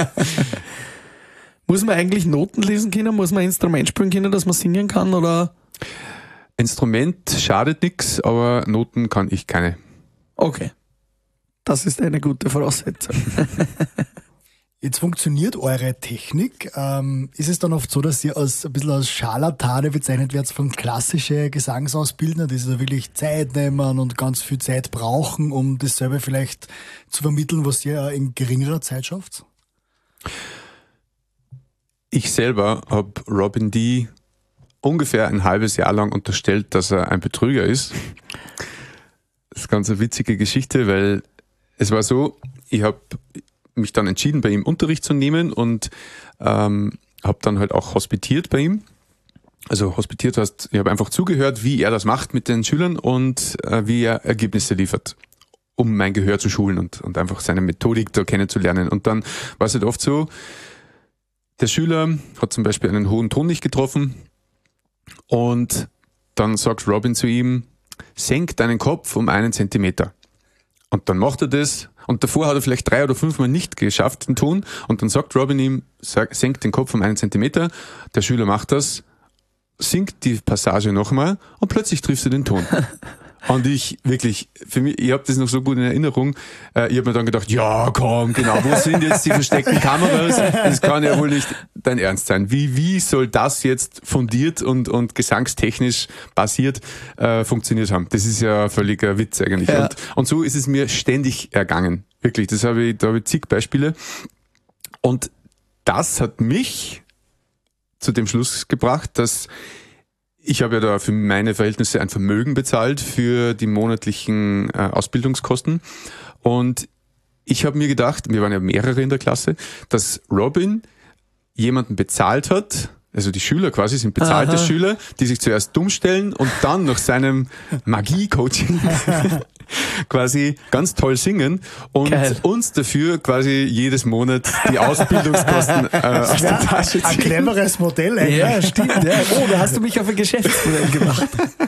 Muss man eigentlich Noten lesen können? Muss man ein Instrument spielen können, dass man singen kann? Oder? Instrument schadet nichts, aber Noten kann ich keine. Okay. Das ist eine gute Voraussetzung. Jetzt funktioniert eure Technik. Ist es dann oft so, dass ihr ein bisschen als Scharlatane bezeichnet werdet von klassischen Gesangsausbildner, die sich da wirklich Zeit nehmen und ganz viel Zeit brauchen, um dasselbe vielleicht zu vermitteln, was ihr in geringerer Zeit schafft? Ich selber habe Robin D. ungefähr ein halbes Jahr lang unterstellt, dass er ein Betrüger ist. Das ist ganz eine witzige Geschichte, weil es war so, ich habe mich dann entschieden, bei ihm Unterricht zu nehmen und habe dann halt auch hospitiert bei ihm. Also hospitiert heißt, ich habe einfach zugehört, wie er das macht mit den Schülern und wie er Ergebnisse liefert, um mein Gehör zu schulen und einfach seine Methodik da kennenzulernen. Und dann war es halt oft so, der Schüler hat zum Beispiel einen hohen Ton nicht getroffen und dann sagt Robin zu ihm, senk deinen Kopf um 1 Zentimeter. Und dann macht er das und davor hat er vielleicht 3 oder 5 Mal nicht geschafft, den Ton, und dann sagt Robin ihm, senk den Kopf um 1 Zentimeter. Der Schüler macht das, singt die Passage nochmal und plötzlich triffst du den Ton. Und ich wirklich, für mich, ich habe das noch so gut in Erinnerung, ich habe mir dann gedacht, ja komm, genau, wo sind jetzt die versteckten Kameras? Das kann ja wohl nicht dein Ernst sein. Wie soll das jetzt fundiert und gesangstechnisch basiert funktioniert haben? Das ist ja völliger Witz eigentlich. Ja. Und so ist es mir ständig ergangen. Wirklich, da habe ich zig Beispiele. Und das hat mich zu dem Schluss gebracht, dass ich habe ja da für meine Verhältnisse ein Vermögen bezahlt für die monatlichen Ausbildungskosten. Und ich habe mir gedacht, wir waren ja mehrere in der Klasse, dass Robin jemanden bezahlt hat, also die Schüler quasi sind bezahlte Schüler, die sich zuerst dumm stellen und dann nach seinem Magie-Coaching quasi ganz toll singen und uns dafür quasi jedes Monat die Ausbildungskosten aus der Tasche ziehen. Ein cleveres Modell, ey. Ja, stimmt. Ja. Oh, da hast du mich auf ein Geschäftsmodell gemacht.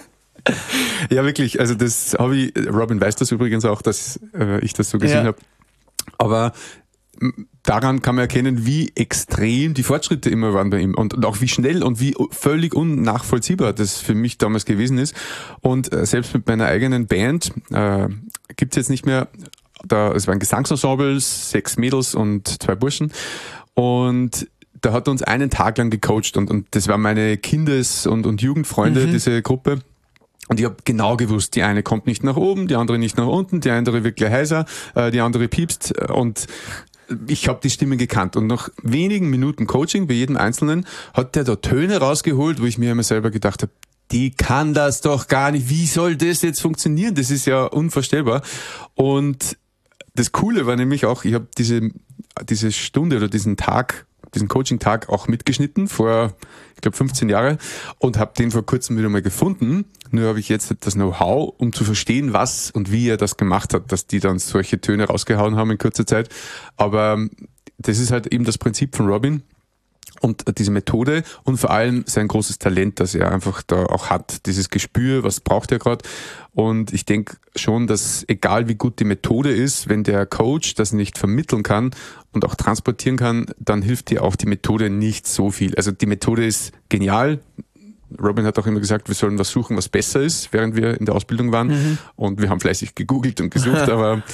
Ja, wirklich. Also das habe ich, Robin weiß das übrigens auch, dass ich das so gesehen habe. Aber daran kann man erkennen, wie extrem die Fortschritte immer waren bei ihm und auch wie schnell und wie völlig unnachvollziehbar das für mich damals gewesen ist. Und selbst mit meiner eigenen Band gibt's jetzt nicht mehr, es waren Gesangsensemble, 6 Mädels und 2 Burschen, und da hat er uns einen Tag lang gecoacht und das waren meine Kindes- und Jugendfreunde, diese Gruppe. Und ich habe genau gewusst, die eine kommt nicht nach oben, die andere nicht nach unten, die andere wird gleich heiser, die andere piepst, und ich habe die Stimmen gekannt. Und nach wenigen Minuten Coaching bei jedem Einzelnen hat der da Töne rausgeholt, wo ich mir immer selber gedacht habe, die kann das doch gar nicht, wie soll das jetzt funktionieren? Das ist ja unvorstellbar. Und das Coole war nämlich auch, ich habe diese Stunde oder diesen Coaching-Tag auch mitgeschnitten vor, ich glaube, 15 Jahre und habe den vor kurzem wieder mal gefunden. Nur habe ich jetzt das Know-how, um zu verstehen, was und wie er das gemacht hat, dass die dann solche Töne rausgehauen haben in kurzer Zeit. Aber das ist halt eben das Prinzip von Robin und diese Methode und vor allem sein großes Talent, das er einfach da auch hat. Dieses Gespür, was braucht er gerade. Und ich denke schon, dass egal wie gut die Methode ist, wenn der Coach das nicht vermitteln kann und auch transportieren kann, dann hilft dir auch die Methode nicht so viel. Also die Methode ist genial. Robin hat auch immer gesagt, wir sollen was suchen, was besser ist, während wir in der Ausbildung waren. Und wir haben fleißig gegoogelt und gesucht, aber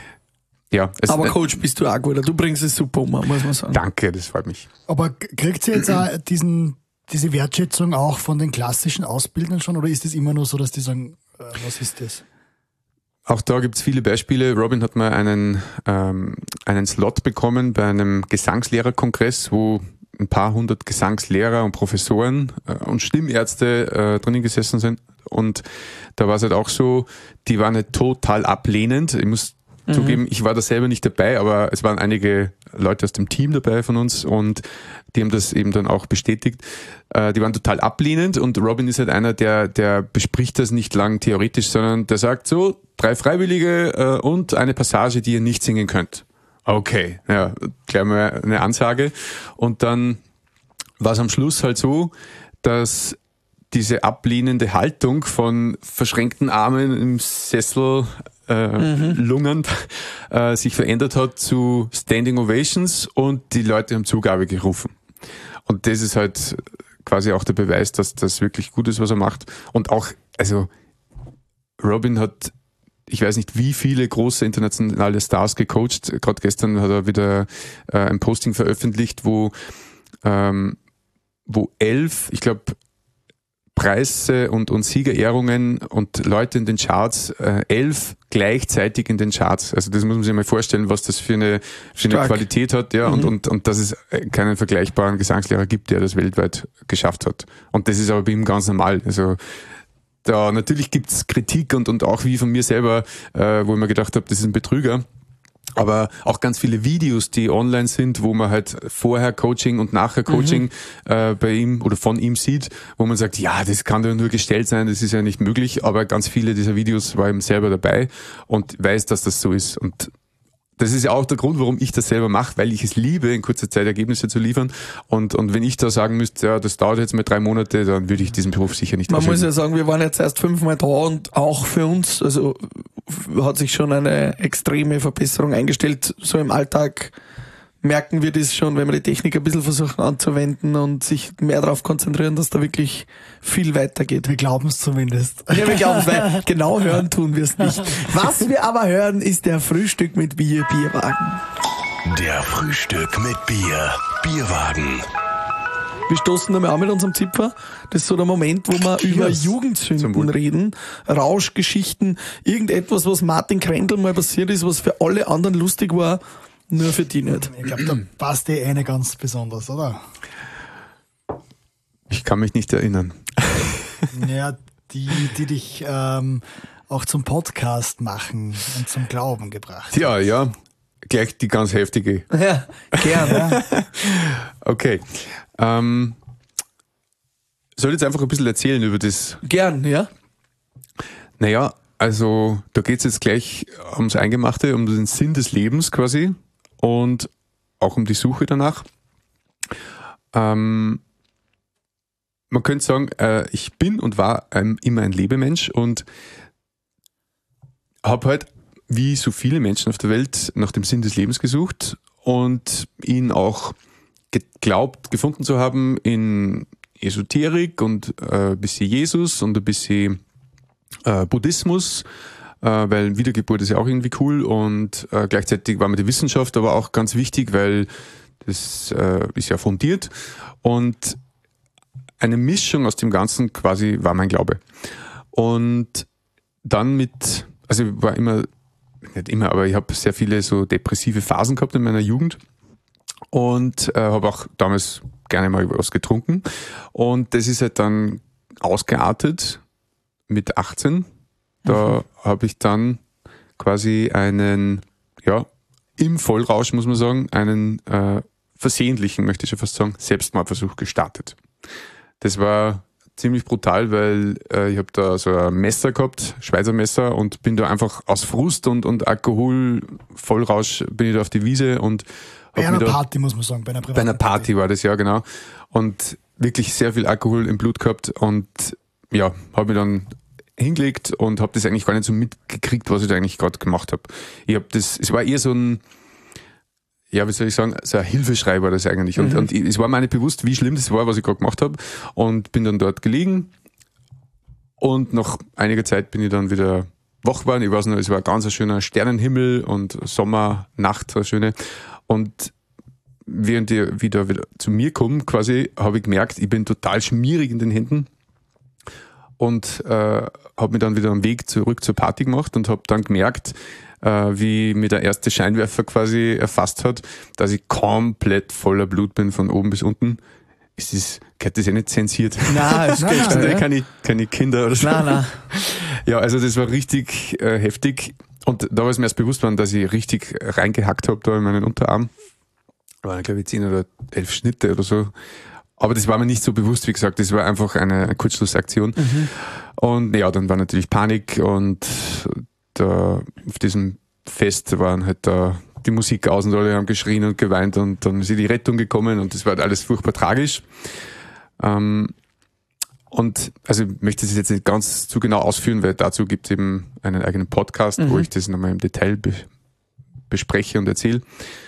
ja. Aber Coach, bist du auch gut. Du bringst es super um, muss man sagen. Danke, das freut mich. Aber kriegt ihr jetzt auch diese Wertschätzung auch von den klassischen Ausbildern schon oder ist es immer nur so, dass die sagen, was ist das? Auch da gibt's viele Beispiele. Robin hat mal einen Slot bekommen bei einem Gesangslehrerkongress, wo ein paar hundert Gesangslehrer und Professoren und Stimmärzte drinnen gesessen sind. Und da war es halt auch so, die waren halt total ablehnend. Ich muss zugeben, ich war da selber nicht dabei, aber es waren einige Leute aus dem Team dabei von uns und die haben das eben dann auch bestätigt. Die waren total ablehnend und Robin ist halt einer, der bespricht das nicht lang theoretisch, sondern der sagt so, 3 Freiwillige und eine Passage, die ihr nicht singen könnt. Okay, ja, gleich mal eine Ansage. Und dann war es am Schluss halt so, dass diese ablehnende Haltung von verschränkten Armen im Sessel lungernd sich verändert hat zu Standing Ovations und die Leute haben Zugabe gerufen. Und das ist halt quasi auch der Beweis, dass das wirklich gut ist, was er macht. Und auch, also Robin hat, ich weiß nicht, wie viele große internationale Stars gecoacht. Gerade gestern hat er wieder ein Posting veröffentlicht, wo 11, ich glaube, Preise und Siegerehrungen und Leute in den Charts, 11 gleichzeitig in den Charts. Also das muss man sich mal vorstellen, was das für eine Qualität hat, ja, und dass es keinen vergleichbaren Gesangslehrer gibt, der das weltweit geschafft hat. Und das ist aber bei ihm ganz normal. Also da natürlich gibt's Kritik und auch wie von mir selber, wo ich mir gedacht habe, das ist ein Betrüger. Aber auch ganz viele Videos, die online sind, wo man halt vorher Coaching und nachher Coaching bei ihm oder von ihm sieht, wo man sagt, ja, das kann ja nur gestellt sein, das ist ja nicht möglich. Aber ganz viele dieser Videos war ihm selber dabei und weiß, dass das so ist. Und das ist ja auch der Grund, warum ich das selber mache, weil ich es liebe, in kurzer Zeit Ergebnisse zu liefern. Und wenn ich da sagen müsste, ja, das dauert jetzt mal 3 Monate, dann würde ich diesen Beruf sicher nicht ausüben. Man muss ja sagen, wir waren jetzt erst 5-mal da und auch für uns, also hat sich schon eine extreme Verbesserung eingestellt. So im Alltag merken wir das schon, wenn wir die Technik ein bisschen versuchen anzuwenden und sich mehr darauf konzentrieren, dass da wirklich viel weitergeht. Wir glauben es zumindest. Ja, wir glauben es, weil genau hören tun wir es nicht. Was wir aber hören, ist der Frühstück mit Bier, Bierwagen. Der Frühstück mit Bier, Bierwagen. Wir stoßen einmal an mit unserem Zipfer. Das ist so der Moment, wo wir über Jugendsünden reden, Rauschgeschichten, irgendetwas, was Martin Krendl mal passiert ist, was für alle anderen lustig war, nur für die nicht. Ich glaube, da passt die eine ganz besonders, oder? Ich kann mich nicht erinnern. Ja, die dich auch zum Podcast machen und zum Glauben gebracht. Ja, gleich die ganz heftige. Ja, gerne. Okay. Soll ich jetzt einfach ein bisschen erzählen über das? Gern, ja. Naja, also da geht es jetzt gleich ums Eingemachte, um den Sinn des Lebens quasi und auch um die Suche danach. Man könnte sagen, ich bin und war immer ein Lebemensch und habe halt, wie so viele Menschen auf der Welt, nach dem Sinn des Lebens gesucht und ihn auch gefunden zu haben in Esoterik und ein bisschen Jesus und ein bisschen Buddhismus, weil Wiedergeburt ist ja auch irgendwie cool und gleichzeitig war mir die Wissenschaft aber auch ganz wichtig, weil das ist ja fundiert und eine Mischung aus dem Ganzen quasi war mein Glaube. Und dann also ich war immer, nicht immer, aber ich habe sehr viele so depressive Phasen gehabt in meiner Jugend und habe auch damals gerne mal was getrunken und das ist halt dann ausgeartet mit 18. Da habe ich dann quasi einen ja, im Vollrausch, muss man sagen, einen versehentlichen, möchte ich schon fast sagen, Selbstmordversuch gestartet. Das war ziemlich brutal, weil ich habe da so ein Messer gehabt, Schweizer Messer, und bin da einfach aus Frust und Alkohol, Vollrausch, bin ich da auf die Wiese und bei einer Party, muss man sagen, bei einer privaten Bei einer Party war das, ja, genau. Und wirklich sehr viel Alkohol im Blut gehabt und ja, habe mich dann hingelegt und habe das eigentlich gar nicht so mitgekriegt, was ich da eigentlich gerade gemacht habe. Es war eher so ein, ja, wie soll ich sagen, so ein Hilfeschrei war das eigentlich. Und es war mir nicht bewusst, wie schlimm das war, was ich gerade gemacht habe. Und bin dann dort gelegen. Und nach einiger Zeit bin ich dann wieder wach geworden. Ich weiß noch, es war ein ganz schöner Sternenhimmel und Sommernacht, eine schöne. Und während ich wieder zu mir komme, quasi, habe ich gemerkt, ich bin total schmierig in den Händen. Und habe mich dann wieder am Weg zurück zur Party gemacht und habe dann gemerkt, wie mir der erste Scheinwerfer quasi erfasst hat, dass ich komplett voller Blut bin von oben bis unten. Gehört das ja nicht zensiert? Nein, es geht schon. Ja? Keine Kinder oder so. Nein. Ja, also das war richtig heftig. Und da war es mir erst bewusst worden, dass ich richtig reingehackt habe da in meinen Unterarm. Da waren, glaube ich, 10 oder 11 Schnitte oder so. Aber das war mir nicht so bewusst, wie gesagt, das war einfach eine Kurzschlussaktion. Und ja, dann war natürlich Panik und da auf diesem Fest waren halt da die Musik aus und alle haben geschrien und geweint und dann ist die Rettung gekommen und das war alles furchtbar tragisch. Und also ich möchte das jetzt nicht ganz zu genau ausführen, weil dazu gibt es eben einen eigenen Podcast, wo ich das nochmal im Detail bespreche und erzähle.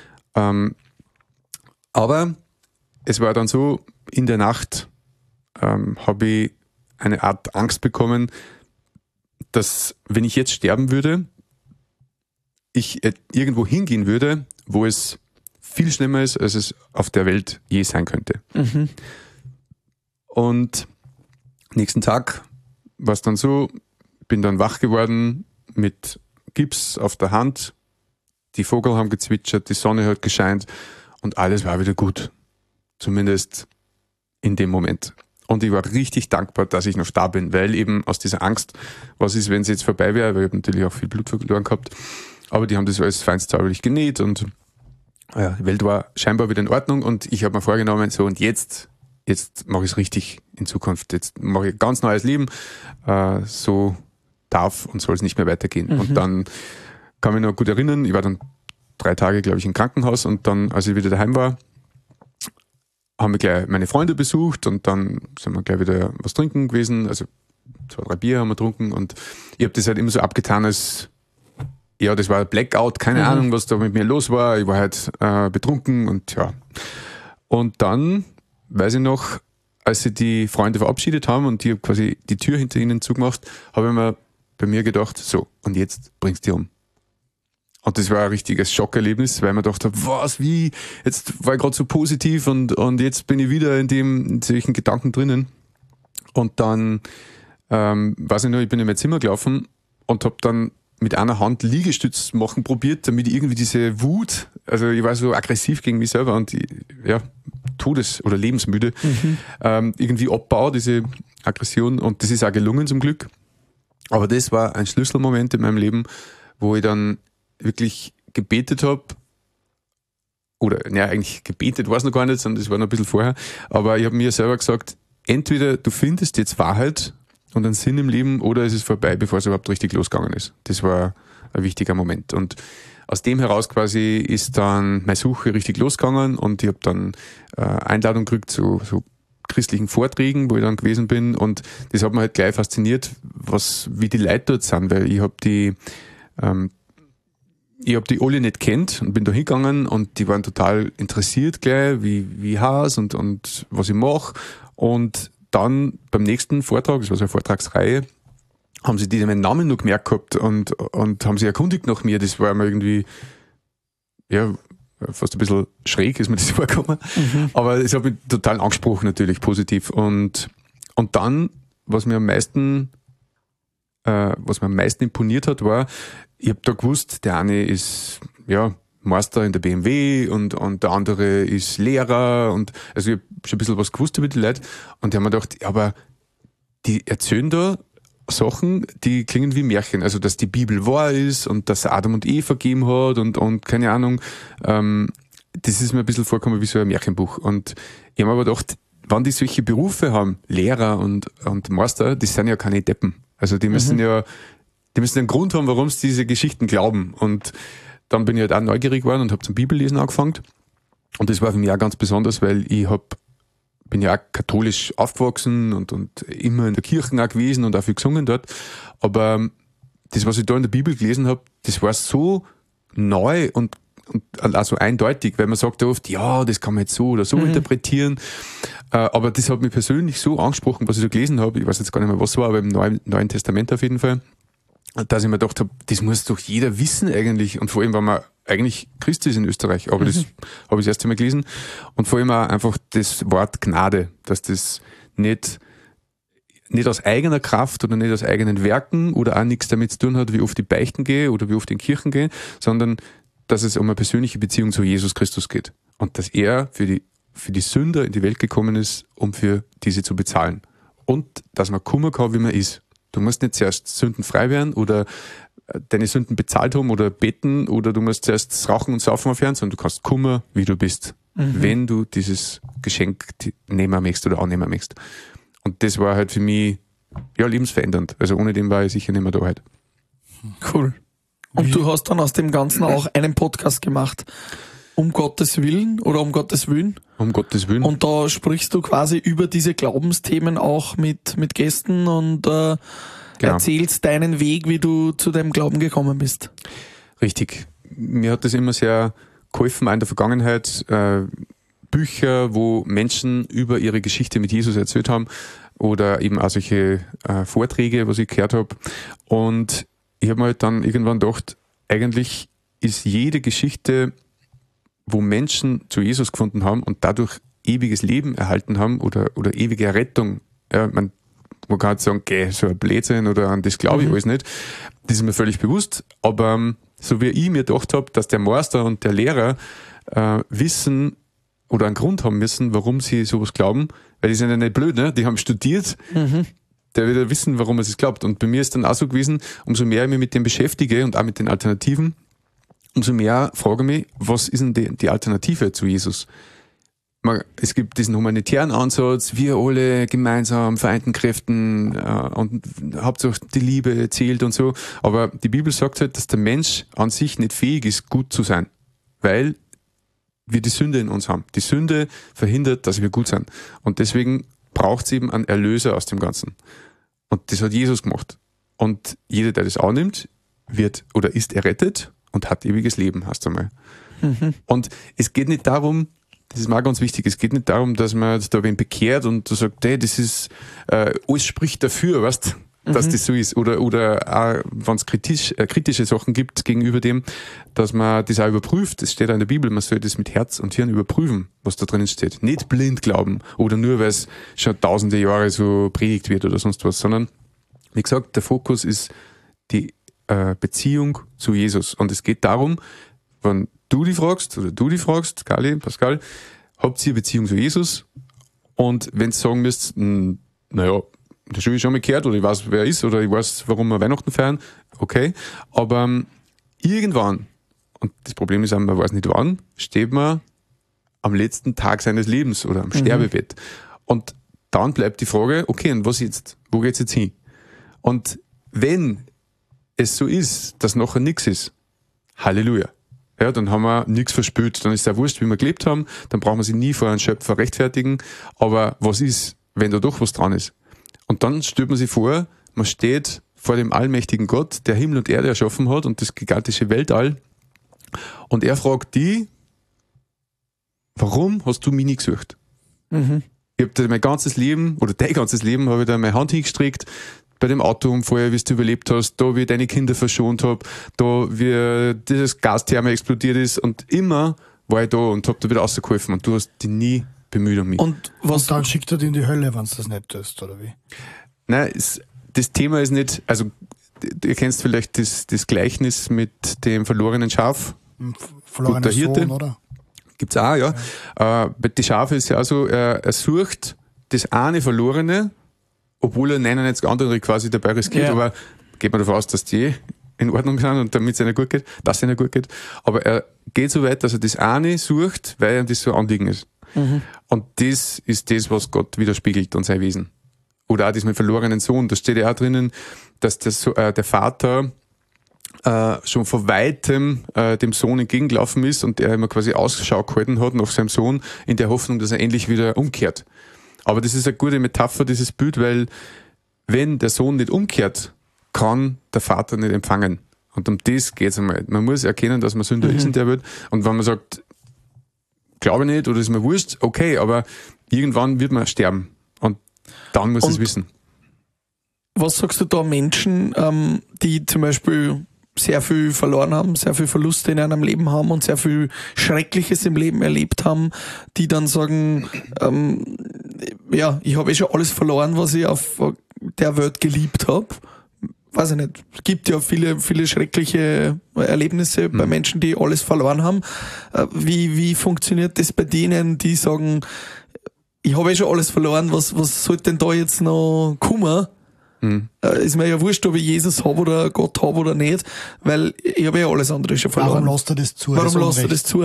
Aber es war dann so, in der Nacht habe ich eine Art Angst bekommen, dass wenn ich jetzt sterben würde, ich irgendwo hingehen würde, wo es viel schlimmer ist, als es auf der Welt je sein könnte. Und nächsten Tag war es dann so, bin dann wach geworden mit Gips auf der Hand, die Vögel haben gezwitschert, die Sonne hat gescheint und alles war wieder gut. Zumindest in dem Moment. Und ich war richtig dankbar, dass ich noch da bin, weil eben aus dieser Angst, was ist, wenn es jetzt vorbei wäre, weil ich habe natürlich auch viel Blut verloren gehabt, aber die haben das alles feinstsäuberlich genäht und ja, die Welt war scheinbar wieder in Ordnung und ich habe mir vorgenommen, so und jetzt mache ich es richtig in Zukunft, jetzt mache ich ein ganz neues Leben, so darf und soll es nicht mehr weitergehen. Und dann kann ich mich noch gut erinnern, ich war dann 3 Tage, glaube ich, im Krankenhaus und dann, als ich wieder daheim war, haben wir gleich meine Freunde besucht und dann sind wir gleich wieder was trinken gewesen, also 2, 3 Bier haben wir getrunken und ich habe das halt immer so abgetan als, ja, das war ein Blackout, keine Ahnung, was da mit mir los war, ich war halt betrunken und ja. Und dann, weiß ich noch, als sie die Freunde verabschiedet haben und ich habe quasi die Tür hinter ihnen zugemacht, habe ich mir bei mir gedacht, so, und jetzt bringst du die um. Und das war ein richtiges Schockerlebnis, weil man dachte, was, wie, jetzt war ich gerade so positiv und jetzt bin ich wieder in solchen Gedanken drinnen. Und dann, weiß ich noch, ich bin in mein Zimmer gelaufen und habe dann mit einer Hand Liegestütz machen probiert, damit ich irgendwie diese Wut, also ich war so aggressiv gegen mich selber und ja, todes- oder lebensmüde, irgendwie abbaue, diese Aggression. Und das ist auch gelungen zum Glück. Aber das war ein Schlüsselmoment in meinem Leben, wo ich dann wirklich gebetet habe, oder ja, eigentlich gebetet war es noch gar nicht, sondern das war noch ein bisschen vorher, aber ich habe mir selber gesagt, entweder du findest jetzt Wahrheit und einen Sinn im Leben oder es ist vorbei, bevor es überhaupt richtig losgegangen ist. Das war ein wichtiger Moment und aus dem heraus quasi ist dann meine Suche richtig losgegangen und ich habe dann Einladung gekriegt zu so christlichen Vorträgen, wo ich dann gewesen bin und das hat mich halt gleich fasziniert, wie die Leute dort sind, weil ich habe die alle nicht kennt und bin da hingegangen und die waren total interessiert gleich, wie ich heiße und was ich mache. Und dann beim nächsten Vortrag, das war so eine Vortragsreihe, haben sie meinen Namen noch gemerkt gehabt und haben sich erkundigt nach mir. Das war mir irgendwie, ja, fast ein bisschen schräg, ist mir das vorgekommen. Aber es hat mich total angesprochen, natürlich, positiv. Und dann, was mir am meisten imponiert hat, war, ich habe da gewusst, der eine ist ja Meister in der BMW und der andere ist Lehrer und also ich habe schon ein bisschen was gewusst über die Leute und die haben mir gedacht, aber die erzählen da Sachen, die klingen wie Märchen. Also, dass die Bibel wahr ist und dass Adam und Eva gegeben hat und keine Ahnung. Das ist mir ein bisschen vorgekommen wie so ein Märchenbuch. Und ich habe mir aber gedacht, wenn die solche Berufe haben, Lehrer und Meister, das sind ja keine Deppen. Also die müssen einen Grund haben, warum sie diese Geschichten glauben. Und dann bin ich halt auch neugierig geworden und habe zum Bibellesen angefangen. Und das war für mich auch ganz besonders, weil bin ja auch katholisch aufgewachsen und immer in der Kirche auch gewesen und auch viel gesungen dort. Aber das, was ich da in der Bibel gelesen habe, das war so neu und auch so eindeutig, weil man sagt ja oft, ja, das kann man jetzt so oder so interpretieren. Aber das hat mich persönlich so angesprochen, was ich da gelesen habe. Ich weiß jetzt gar nicht mehr, was war, aber im Neuen Testament auf jeden Fall. Dass ich mir gedacht habe, das muss doch jeder wissen eigentlich. Und vor allem, wenn man eigentlich Christ ist in Österreich. Aber das habe ich das erste Mal gelesen. Und vor allem auch einfach das Wort Gnade, dass das nicht aus eigener Kraft oder nicht aus eigenen Werken oder auch nichts damit zu tun hat, wie oft ich beichten gehe oder wie oft ich in Kirchen gehe, sondern dass es um eine persönliche Beziehung zu Jesus Christus geht. Und dass er für die Sünder in die Welt gekommen ist, um für diese zu bezahlen. Und dass man kommen kann, wie man ist. Du musst nicht zuerst sündenfrei werden oder deine Sünden bezahlt haben oder beten oder du musst zuerst rauchen und saufen aufhören, sondern du kannst kommen, wie du bist, wenn du dieses Geschenk nehmen möchtest oder annehmen möchtest. Und das war halt für mich lebensverändernd. Also ohne den war ich sicher nicht mehr da halt. Cool. Und du hast dann aus dem Ganzen auch einen Podcast gemacht, um Gottes Willen oder um Gottes Willen. Um Gottes Willen. Und da sprichst du quasi über diese Glaubensthemen auch mit Gästen und erzählst deinen Weg, wie du zu deinem Glauben gekommen bist. Richtig. Mir hat das immer sehr geholfen, auch in der Vergangenheit, Bücher, wo Menschen über ihre Geschichte mit Jesus erzählt haben oder eben auch solche Vorträge, was ich gehört habe. Und ich habe mir halt dann irgendwann gedacht, eigentlich ist jede Geschichte, wo Menschen zu Jesus gefunden haben und dadurch ewiges Leben erhalten haben oder ewige Errettung. Ja, man kann halt sagen, so ein Blödsinn oder an das glaube ich alles nicht. Das ist mir völlig bewusst. Aber so wie ich mir gedacht habe, dass der Meister und der Lehrer wissen oder einen Grund haben müssen, warum sie sowas glauben, weil die sind ja nicht blöd, ne? Die haben studiert. Der wird ja wissen, warum er es glaubt. Und bei mir ist dann auch so gewesen, umso mehr ich mich mit dem beschäftige und auch mit den Alternativen, umso mehr frage ich mich, was ist denn die Alternative zu Jesus? Es gibt diesen humanitären Ansatz, wir alle gemeinsam, vereinten Kräften und Hauptsache die Liebe zählt und so. Aber die Bibel sagt halt, dass der Mensch an sich nicht fähig ist, gut zu sein, weil wir die Sünde in uns haben. Die Sünde verhindert, dass wir gut sind. Und deswegen braucht es eben einen Erlöser aus dem Ganzen. Und das hat Jesus gemacht. Und jeder, der das annimmt, wird oder ist errettet und hat ewiges Leben, heißt einmal. Und es geht nicht darum, das ist mir auch ganz wichtig, es geht nicht darum, dass man da wen bekehrt und sagt, hey, das ist, alles spricht dafür, weißt, dass das so ist. Oder auch, wenn es kritische Sachen gibt gegenüber dem, dass man das auch überprüft. Das steht auch in der Bibel, man soll das mit Herz und Hirn überprüfen, was da drinnen steht. Nicht blind glauben oder nur, weil es schon tausende Jahre so predigt wird oder sonst was, sondern, wie gesagt, der Fokus ist die Beziehung zu Jesus. Und es geht darum, wenn du die fragst, Kali, Pascal, habt ihr eine Beziehung zu Jesus? Und wenn ihr sagen müsst, naja, das habe ich schon mal gehört, oder ich weiß, wer er ist, oder ich weiß, warum wir Weihnachten feiern, okay. Aber irgendwann, und das Problem ist, man weiß nicht wann, steht man am letzten Tag seines Lebens oder am Sterbebett. Und dann bleibt die Frage, okay, und was jetzt? Wo geht's jetzt hin? Und wenn es so ist, dass nachher nichts ist, Halleluja. Ja, dann haben wir nichts verspürt. Dann ist es ja wurscht, wie wir gelebt haben. Dann brauchen wir sich nie vor einem Schöpfer rechtfertigen. Aber was ist, wenn da doch was dran ist? Und dann stellt man sich vor, man steht vor dem allmächtigen Gott, der Himmel und Erde erschaffen hat und das gigantische Weltall. Und er fragt die, warum hast du mich nie gesucht? Ich habe da mein ganzes Leben, oder dein ganzes Leben, habe ich da meine Hand hingestreckt, bei dem Autounfall, wie du überlebt hast, da wie ich deine Kinder verschont habe, da wie dieses Gastherme explodiert ist und immer war ich da und habe da wieder rausgeholfen und du hast dich nie bemüht um mich. Und dann schickt er dich in die Hölle, wenn du das nicht tust, oder wie? Nein, das Thema ist nicht, also ihr kennst vielleicht das Gleichnis mit dem verlorenen Schaf. Verlorener Hirte. Sohn, oder? Gibt's auch, ja. Bei den Schafe ist ja auch so, er sucht das eine Verlorene obwohl er 99 andere quasi dabei riskiert, aber geht man davon aus, dass die in Ordnung sind und damit es ihnen gut geht, dass es ihnen gut geht. Aber er geht so weit, dass er das eine sucht, weil ihm das so Anliegen ist. Und das ist das, was Gott widerspiegelt und sein Wesen. Oder auch das mit verlorenen Sohn. Da steht ja auch drinnen, dass der Vater schon vor weitem dem Sohn entgegengelaufen ist und er immer quasi Ausschau gehalten hat nach seinem Sohn in der Hoffnung, dass er endlich wieder umkehrt. Aber das ist eine gute Metapher, dieses Bild, weil wenn der Sohn nicht umkehrt, kann der Vater nicht empfangen. Und um das geht es einmal. Man muss erkennen, dass man Sünder ist in der Welt. Und wenn man sagt, glaube ich nicht oder ist mir wurscht, okay, aber irgendwann wird man sterben. Und dann muss es wissen. Was sagst du da Menschen, die zum Beispiel sehr viel verloren haben, sehr viel Verluste in einem Leben haben und sehr viel Schreckliches im Leben erlebt haben, die dann sagen, ich habe schon alles verloren, was ich auf der Welt geliebt habe. Weiß ich nicht. Es gibt ja viele, viele schreckliche Erlebnisse bei Menschen, die alles verloren haben. Wie funktioniert das bei denen, die sagen, ich habe schon alles verloren, was sollte denn da jetzt noch kommen? Ist mir ja wurscht, ob ich Jesus habe oder Gott habe oder nicht, weil ich habe ja alles andere schon verloren. Warum lässt er das zu? Warum lässt er das zu?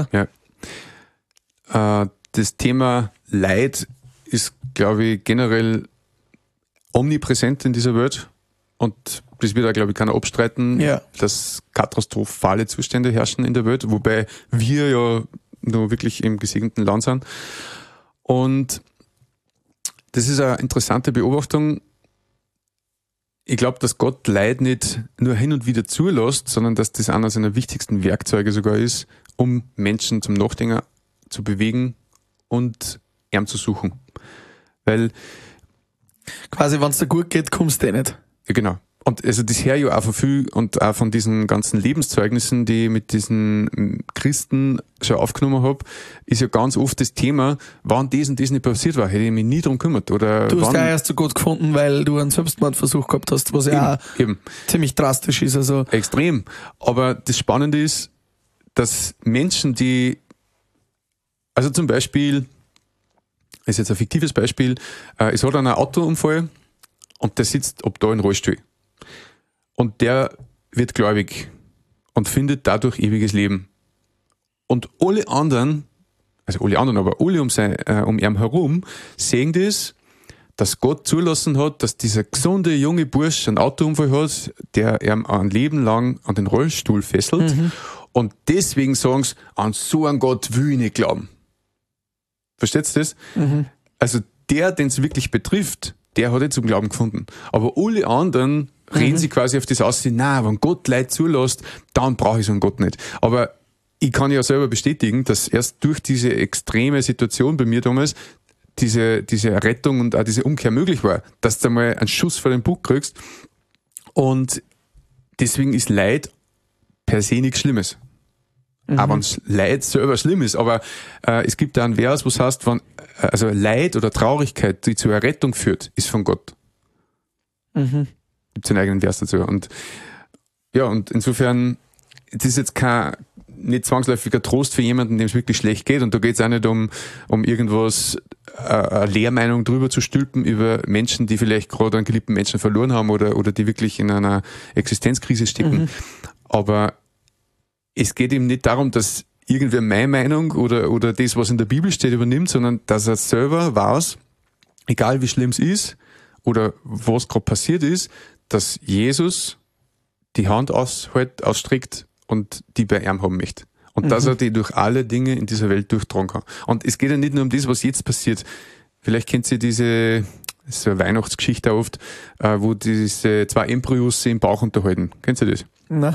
Das Thema Leid ist, glaube ich, generell omnipräsent in dieser Welt und das wird auch, glaube ich, keiner abstreiten, dass katastrophale Zustände herrschen in der Welt, wobei wir ja nur wirklich im gesegneten Land sind. Und das ist eine interessante Beobachtung. Ich glaube, dass Gott Leid nicht nur hin und wieder zulässt, sondern dass das einer seiner wichtigsten Werkzeuge sogar ist, um Menschen zum Nachdenken zu bewegen und ihm zu suchen. Weil quasi, wenn es dir gut geht, kommst du eh nicht. Ja, genau. Und also das her ja auch von viel und auch von diesen ganzen Lebenszeugnissen, die ich mit diesen Christen schon aufgenommen habe, ist ja ganz oft das Thema, wann das und das nicht passiert war, hätte ich mich nie drum gekümmert. Oder du hast ja erst so gut gefunden, weil du einen Selbstmordversuch gehabt hast, was ja auch ziemlich drastisch ist. Also extrem. Aber das Spannende ist, dass Menschen, also zum Beispiel, das ist jetzt ein fiktives Beispiel, es hat einen Autounfall und der sitzt ob da in Rollstuhl. Und der wird gläubig und findet dadurch ewiges Leben. Und alle anderen, aber alle um ihn herum, sehen das, dass Gott zulassen hat, dass dieser gesunde junge Bursch einen Autounfall hat, der ihm ein Leben lang an den Rollstuhl fesselt. Und deswegen sagen sie, an so einen Gott will ich nicht glauben. Versteht ihr das? Also der, den es wirklich betrifft, der hat jetzt zum Glauben gefunden. Aber alle anderen reden sie quasi auf das aus, nein, wenn Gott Leid zulässt, dann brauche ich so einen Gott nicht. Aber ich kann ja selber bestätigen, dass erst durch diese extreme Situation bei mir damals diese Rettung und auch diese Umkehr möglich war, dass du einmal einen Schuss vor den Bug kriegst. Und deswegen ist Leid per se nichts Schlimmes. Auch wenn Leid selber schlimm ist. Aber es gibt da einen Vers, wo es heißt, also Leid oder Traurigkeit, die zur Errettung führt, ist von Gott. Gibt es einen eigenen Vers dazu. Und ja, und insofern, das ist jetzt nicht zwangsläufiger Trost für jemanden, dem es wirklich schlecht geht. Und da geht es auch nicht um irgendwas, eine Lehrmeinung drüber zu stülpen über Menschen, die vielleicht gerade einen geliebten Menschen verloren haben oder die wirklich in einer Existenzkrise stecken. Aber es geht ihm nicht darum, dass irgendwer meine Meinung oder das, was in der Bibel steht, übernimmt, sondern dass er selber weiß, egal wie schlimm es ist oder was gerade passiert ist, dass Jesus die Hand ausstreckt und die bei ihm haben möchte. Und dass er die durch alle Dinge in dieser Welt durchtragen kann. Und es geht ja nicht nur um das, was jetzt passiert. Vielleicht kennt ihr so eine Weihnachtsgeschichte oft, wo diese zwei Embryos im Bauch unterhalten. Kennt ihr das? Nein.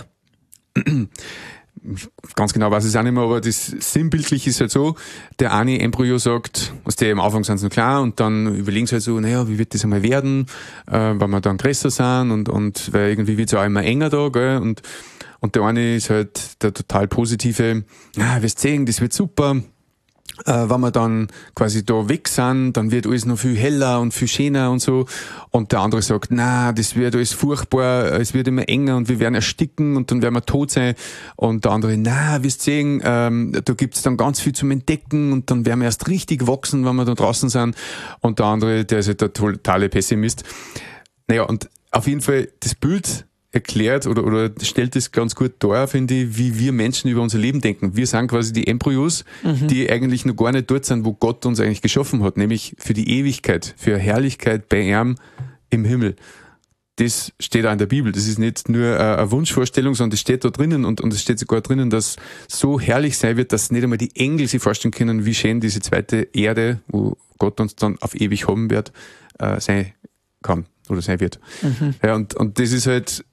Ganz genau weiß ich es auch nicht mehr, aber das sinnbildlich ist halt so, der eine Embryo sagt, am Anfang sind sie noch klein und dann überlegen sie halt so, naja, wie wird das einmal werden, wenn wir dann größer sind und weil irgendwie wird es auch immer enger da, gell, und der eine ist halt der total positive, wirst sehen, das wird super, wenn wir dann quasi da weg sind, dann wird alles noch viel heller und viel schöner und so. Und der andere sagt, na, das wird alles furchtbar, es wird immer enger und wir werden ersticken und dann werden wir tot sein. Und der andere, na, wirst sehen, da gibt's dann ganz viel zum Entdecken und dann werden wir erst richtig wachsen, wenn wir da draußen sind. Und der andere, der ist halt der totale Pessimist. Naja, und auf jeden Fall das Bild erklärt oder stellt es ganz gut dar, finde ich, wie wir Menschen über unser Leben denken. Wir sind quasi die Embryos, die eigentlich noch gar nicht dort sind, wo Gott uns eigentlich geschaffen hat, nämlich für die Ewigkeit, für Herrlichkeit bei ihm im Himmel. Das steht auch in der Bibel. Das ist nicht nur eine Wunschvorstellung, sondern das steht da drinnen und es steht sogar drinnen, dass so herrlich sein wird, dass nicht einmal die Engel sich vorstellen können, wie schön diese zweite Erde, wo Gott uns dann auf ewig haben wird, sein kann oder sein wird. Ja, und das ist halt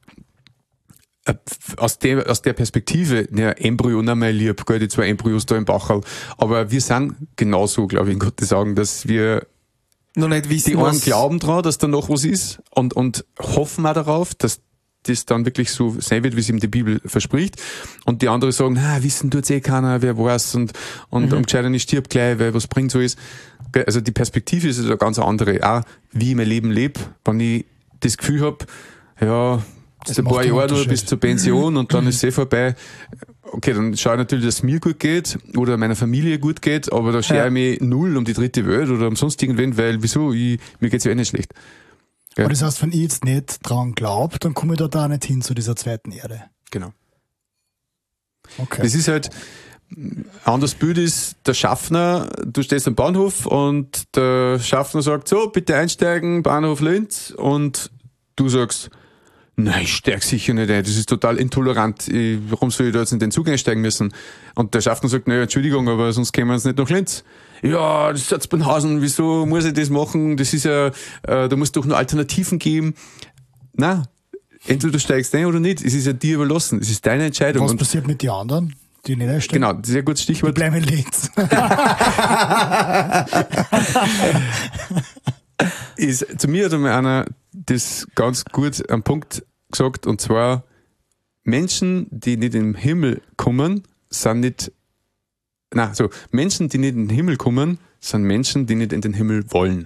aus der Perspektive, ja, Embryo, na mein Lieb, gell, die zwei Embryos da im Bauchal. Aber wir sind genauso, glaube ich, in Gottes Augen, dass wir noch nicht wissen, die einen glauben dran, dass da noch was ist und hoffen auch darauf, dass das dann wirklich so sein wird, wie es ihm die Bibel verspricht. Und die anderen sagen, wissen tut's keiner, wer weiß und am Gescheitern ich stirb gleich, weil was bringt so ist. Also die Perspektive ist eine ganz andere. Auch wie ich mein Leben lebe, wenn ich das Gefühl habe, ja, das ein paar Jahre nur bis zur Pension und dann ist vorbei. Okay, dann schaue ich natürlich, dass es mir gut geht oder meiner Familie gut geht, aber da schere ich mich null um die dritte Welt oder um sonst irgendwen, weil wieso? Mir geht's ja eh nicht schlecht. Ja. Aber das heißt, wenn ich jetzt nicht dran glaube, dann komme ich da nicht hin zu dieser zweiten Erde. Genau. Okay. Das ist halt, ein anderes Bild ist der Schaffner, du stehst am Bahnhof und der Schaffner sagt, so, bitte einsteigen, Bahnhof Linz, und du sagst, nein, ich steig sicher nicht ein, das ist total intolerant, warum soll ich da jetzt in den Zug einsteigen müssen? Und der Schaffner sagt, naja, Entschuldigung, aber sonst kämen wir uns nicht nach Linz. Ja, das ist jetzt Benhausen, wieso muss ich das machen? Das ist ja, da muss es doch nur Alternativen geben. Nein, entweder du steigst ein oder nicht, es ist ja dir überlassen, es ist deine Entscheidung. Was passiert mit den anderen, die nicht einsteigen? Genau, das ist ein gutes Stichwort. Die bleiben in Linz. Zu mir hat einmal einer das ganz gut am Punkt gesagt, und zwar, Menschen, die nicht in den Himmel kommen, Menschen, die nicht in den Himmel kommen, sind Menschen, die nicht in den Himmel wollen.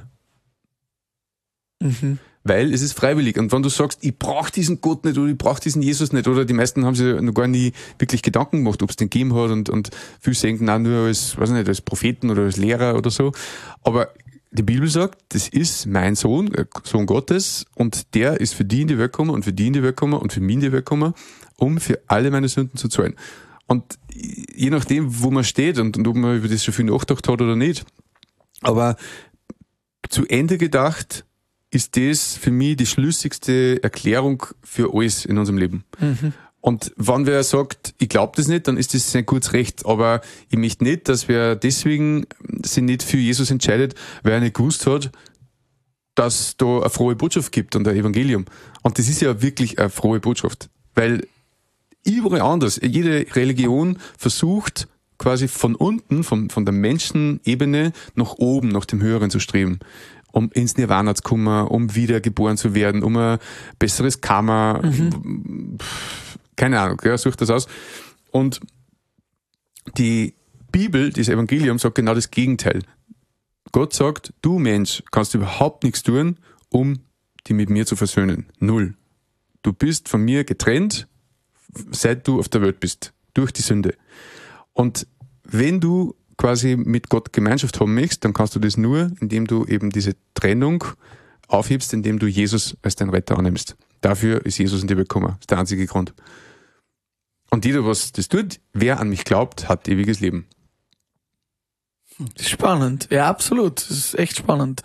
Weil es ist freiwillig. Und wenn du sagst, ich brauche diesen Gott nicht oder ich brauche diesen Jesus nicht, oder die meisten haben sich noch gar nie wirklich Gedanken gemacht, ob es den gegeben hat, und viele denken auch nur als, weiß nicht, als Propheten oder als Lehrer oder so. Aber die Bibel sagt, das ist mein Sohn, Sohn Gottes, und der ist für die in die Welt gekommen und für die in die Welt gekommen und für mich in die Welt gekommen, um für alle meine Sünden zu zahlen. Und je nachdem, wo man steht und ob man über das schon viel nachgedacht hat oder nicht, aber zu Ende gedacht ist das für mich die schlüssigste Erklärung für alles in unserem Leben. Und wenn wer sagt, ich glaube das nicht, dann ist das sein gutes Recht. Aber ich möchte nicht, dass wer deswegen sich nicht für Jesus entscheidet, weil er nicht gewusst hat, dass da eine frohe Botschaft gibt und ein Evangelium. Und das ist ja wirklich eine frohe Botschaft. Weil überall anders, jede Religion versucht quasi von unten, von der Menschenebene nach oben, nach dem Höheren zu streben. Um ins Nirvana zu kommen, um wiedergeboren zu werden, um ein besseres Karma, keine Ahnung, ja, sucht das aus. Und die Bibel, das Evangelium, sagt genau das Gegenteil. Gott sagt, du Mensch kannst überhaupt nichts tun, um dich mit mir zu versöhnen. Null. Du bist von mir getrennt, seit du auf der Welt bist, durch die Sünde. Und wenn du quasi mit Gott Gemeinschaft haben möchtest, dann kannst du das nur, indem du eben diese Trennung aufhebst, indem du Jesus als dein Retter annimmst. Dafür ist Jesus in die Welt gekommen. Das ist der einzige Grund. Und jeder, was das tut, wer an mich glaubt, hat ewiges Leben. Spannend. Ja, absolut. Das ist echt spannend.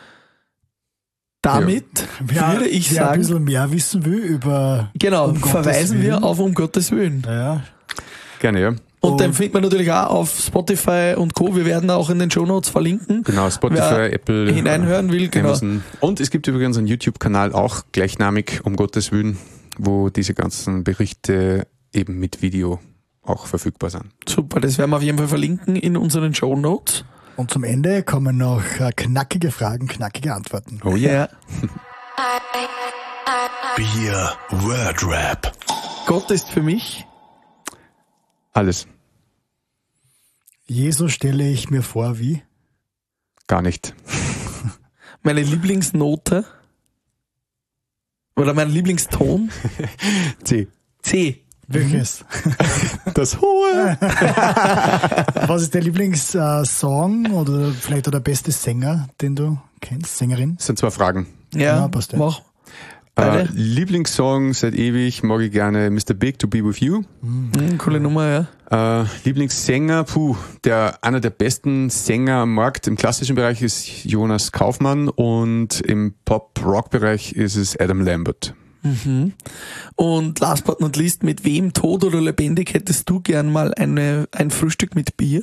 Damit würde ich wer sagen, ein bisschen mehr wissen will über genau, verweisen wir auf Um Gottes Willen. Ja. Gerne, ja. Und den findet man natürlich auch auf Spotify und Co. Wir werden auch in den Shownotes verlinken. Genau, Spotify, wer Apple, hineinhören will, genau. Amazon. Und es gibt übrigens einen YouTube-Kanal, auch gleichnamig, Um Gottes Willen, wo diese ganzen Berichte eben mit Video auch verfügbar sind. Super, das werden wir auf jeden Fall verlinken in unseren Shownotes. Und zum Ende kommen noch knackige Fragen, knackige Antworten. Oh yeah. Bier Word Rap. Gott ist für mich Alles. Jesus stelle ich mir vor, wie? Gar nicht. Meine Lieblingsnote? Oder mein Lieblingston? C. C. Welches? Das Hohe. Was ist der Lieblingssong oder vielleicht auch der beste Sänger, den du kennst? Sängerin? Das sind 2 Fragen. Ja, passt ja. mach. Beide? Lieblingssong seit ewig mag ich gerne Mr. Big to Be With You. Coole Nummer, ja. Lieblingssänger, einer der besten Sänger am Markt im klassischen Bereich ist Jonas Kaufmann und im Pop-Rock-Bereich ist es Adam Lambert. Und last but not least, mit wem, tot oder lebendig, hättest du gern mal ein Frühstück mit Bier?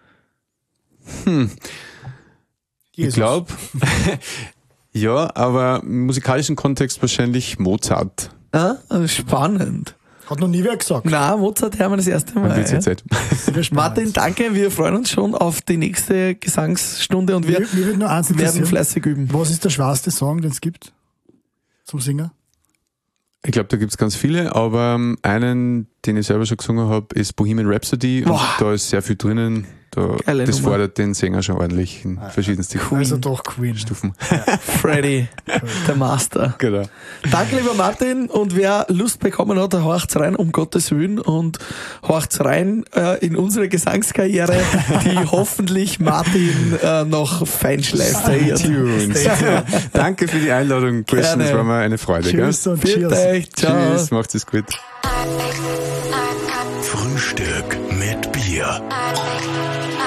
Ich glaube, ja, aber im musikalischen Kontext wahrscheinlich Mozart. Ah, spannend. Hat noch nie wer gesagt. Na, Mozart hören wir das erste Mal. Wird Ja. Zeit. Martin, danke. Wir freuen uns schon auf die nächste Gesangsstunde und wir Mir würde nur eins werden interessieren. fleißig üben. Was ist der schwerste Song, den es gibt? Zum Singer? Ich glaube, da gibt's ganz viele, aber einen, den ich selber schon gesungen habe, ist Bohemian Rhapsody. Und Boah. da ist sehr viel drinnen. Geile Das Nummer. fordert den Sänger schon ordentlich in verschiedensten Also doch Queen. Stufen. Freddy, der Master. Genau. Danke, lieber Martin. Und wer Lust bekommen hat, der horcht's rein, um Gottes Willen. Und horcht's rein in unsere Gesangskarriere, die hoffentlich Martin noch feinschleift. Stay tuned. Danke für die Einladung, Christian. Gerne. Das war mir eine Freude. Tschüss und Viert cheers. euch. Ciao. Tschüss, macht's es gut. Frühstück mit Bier.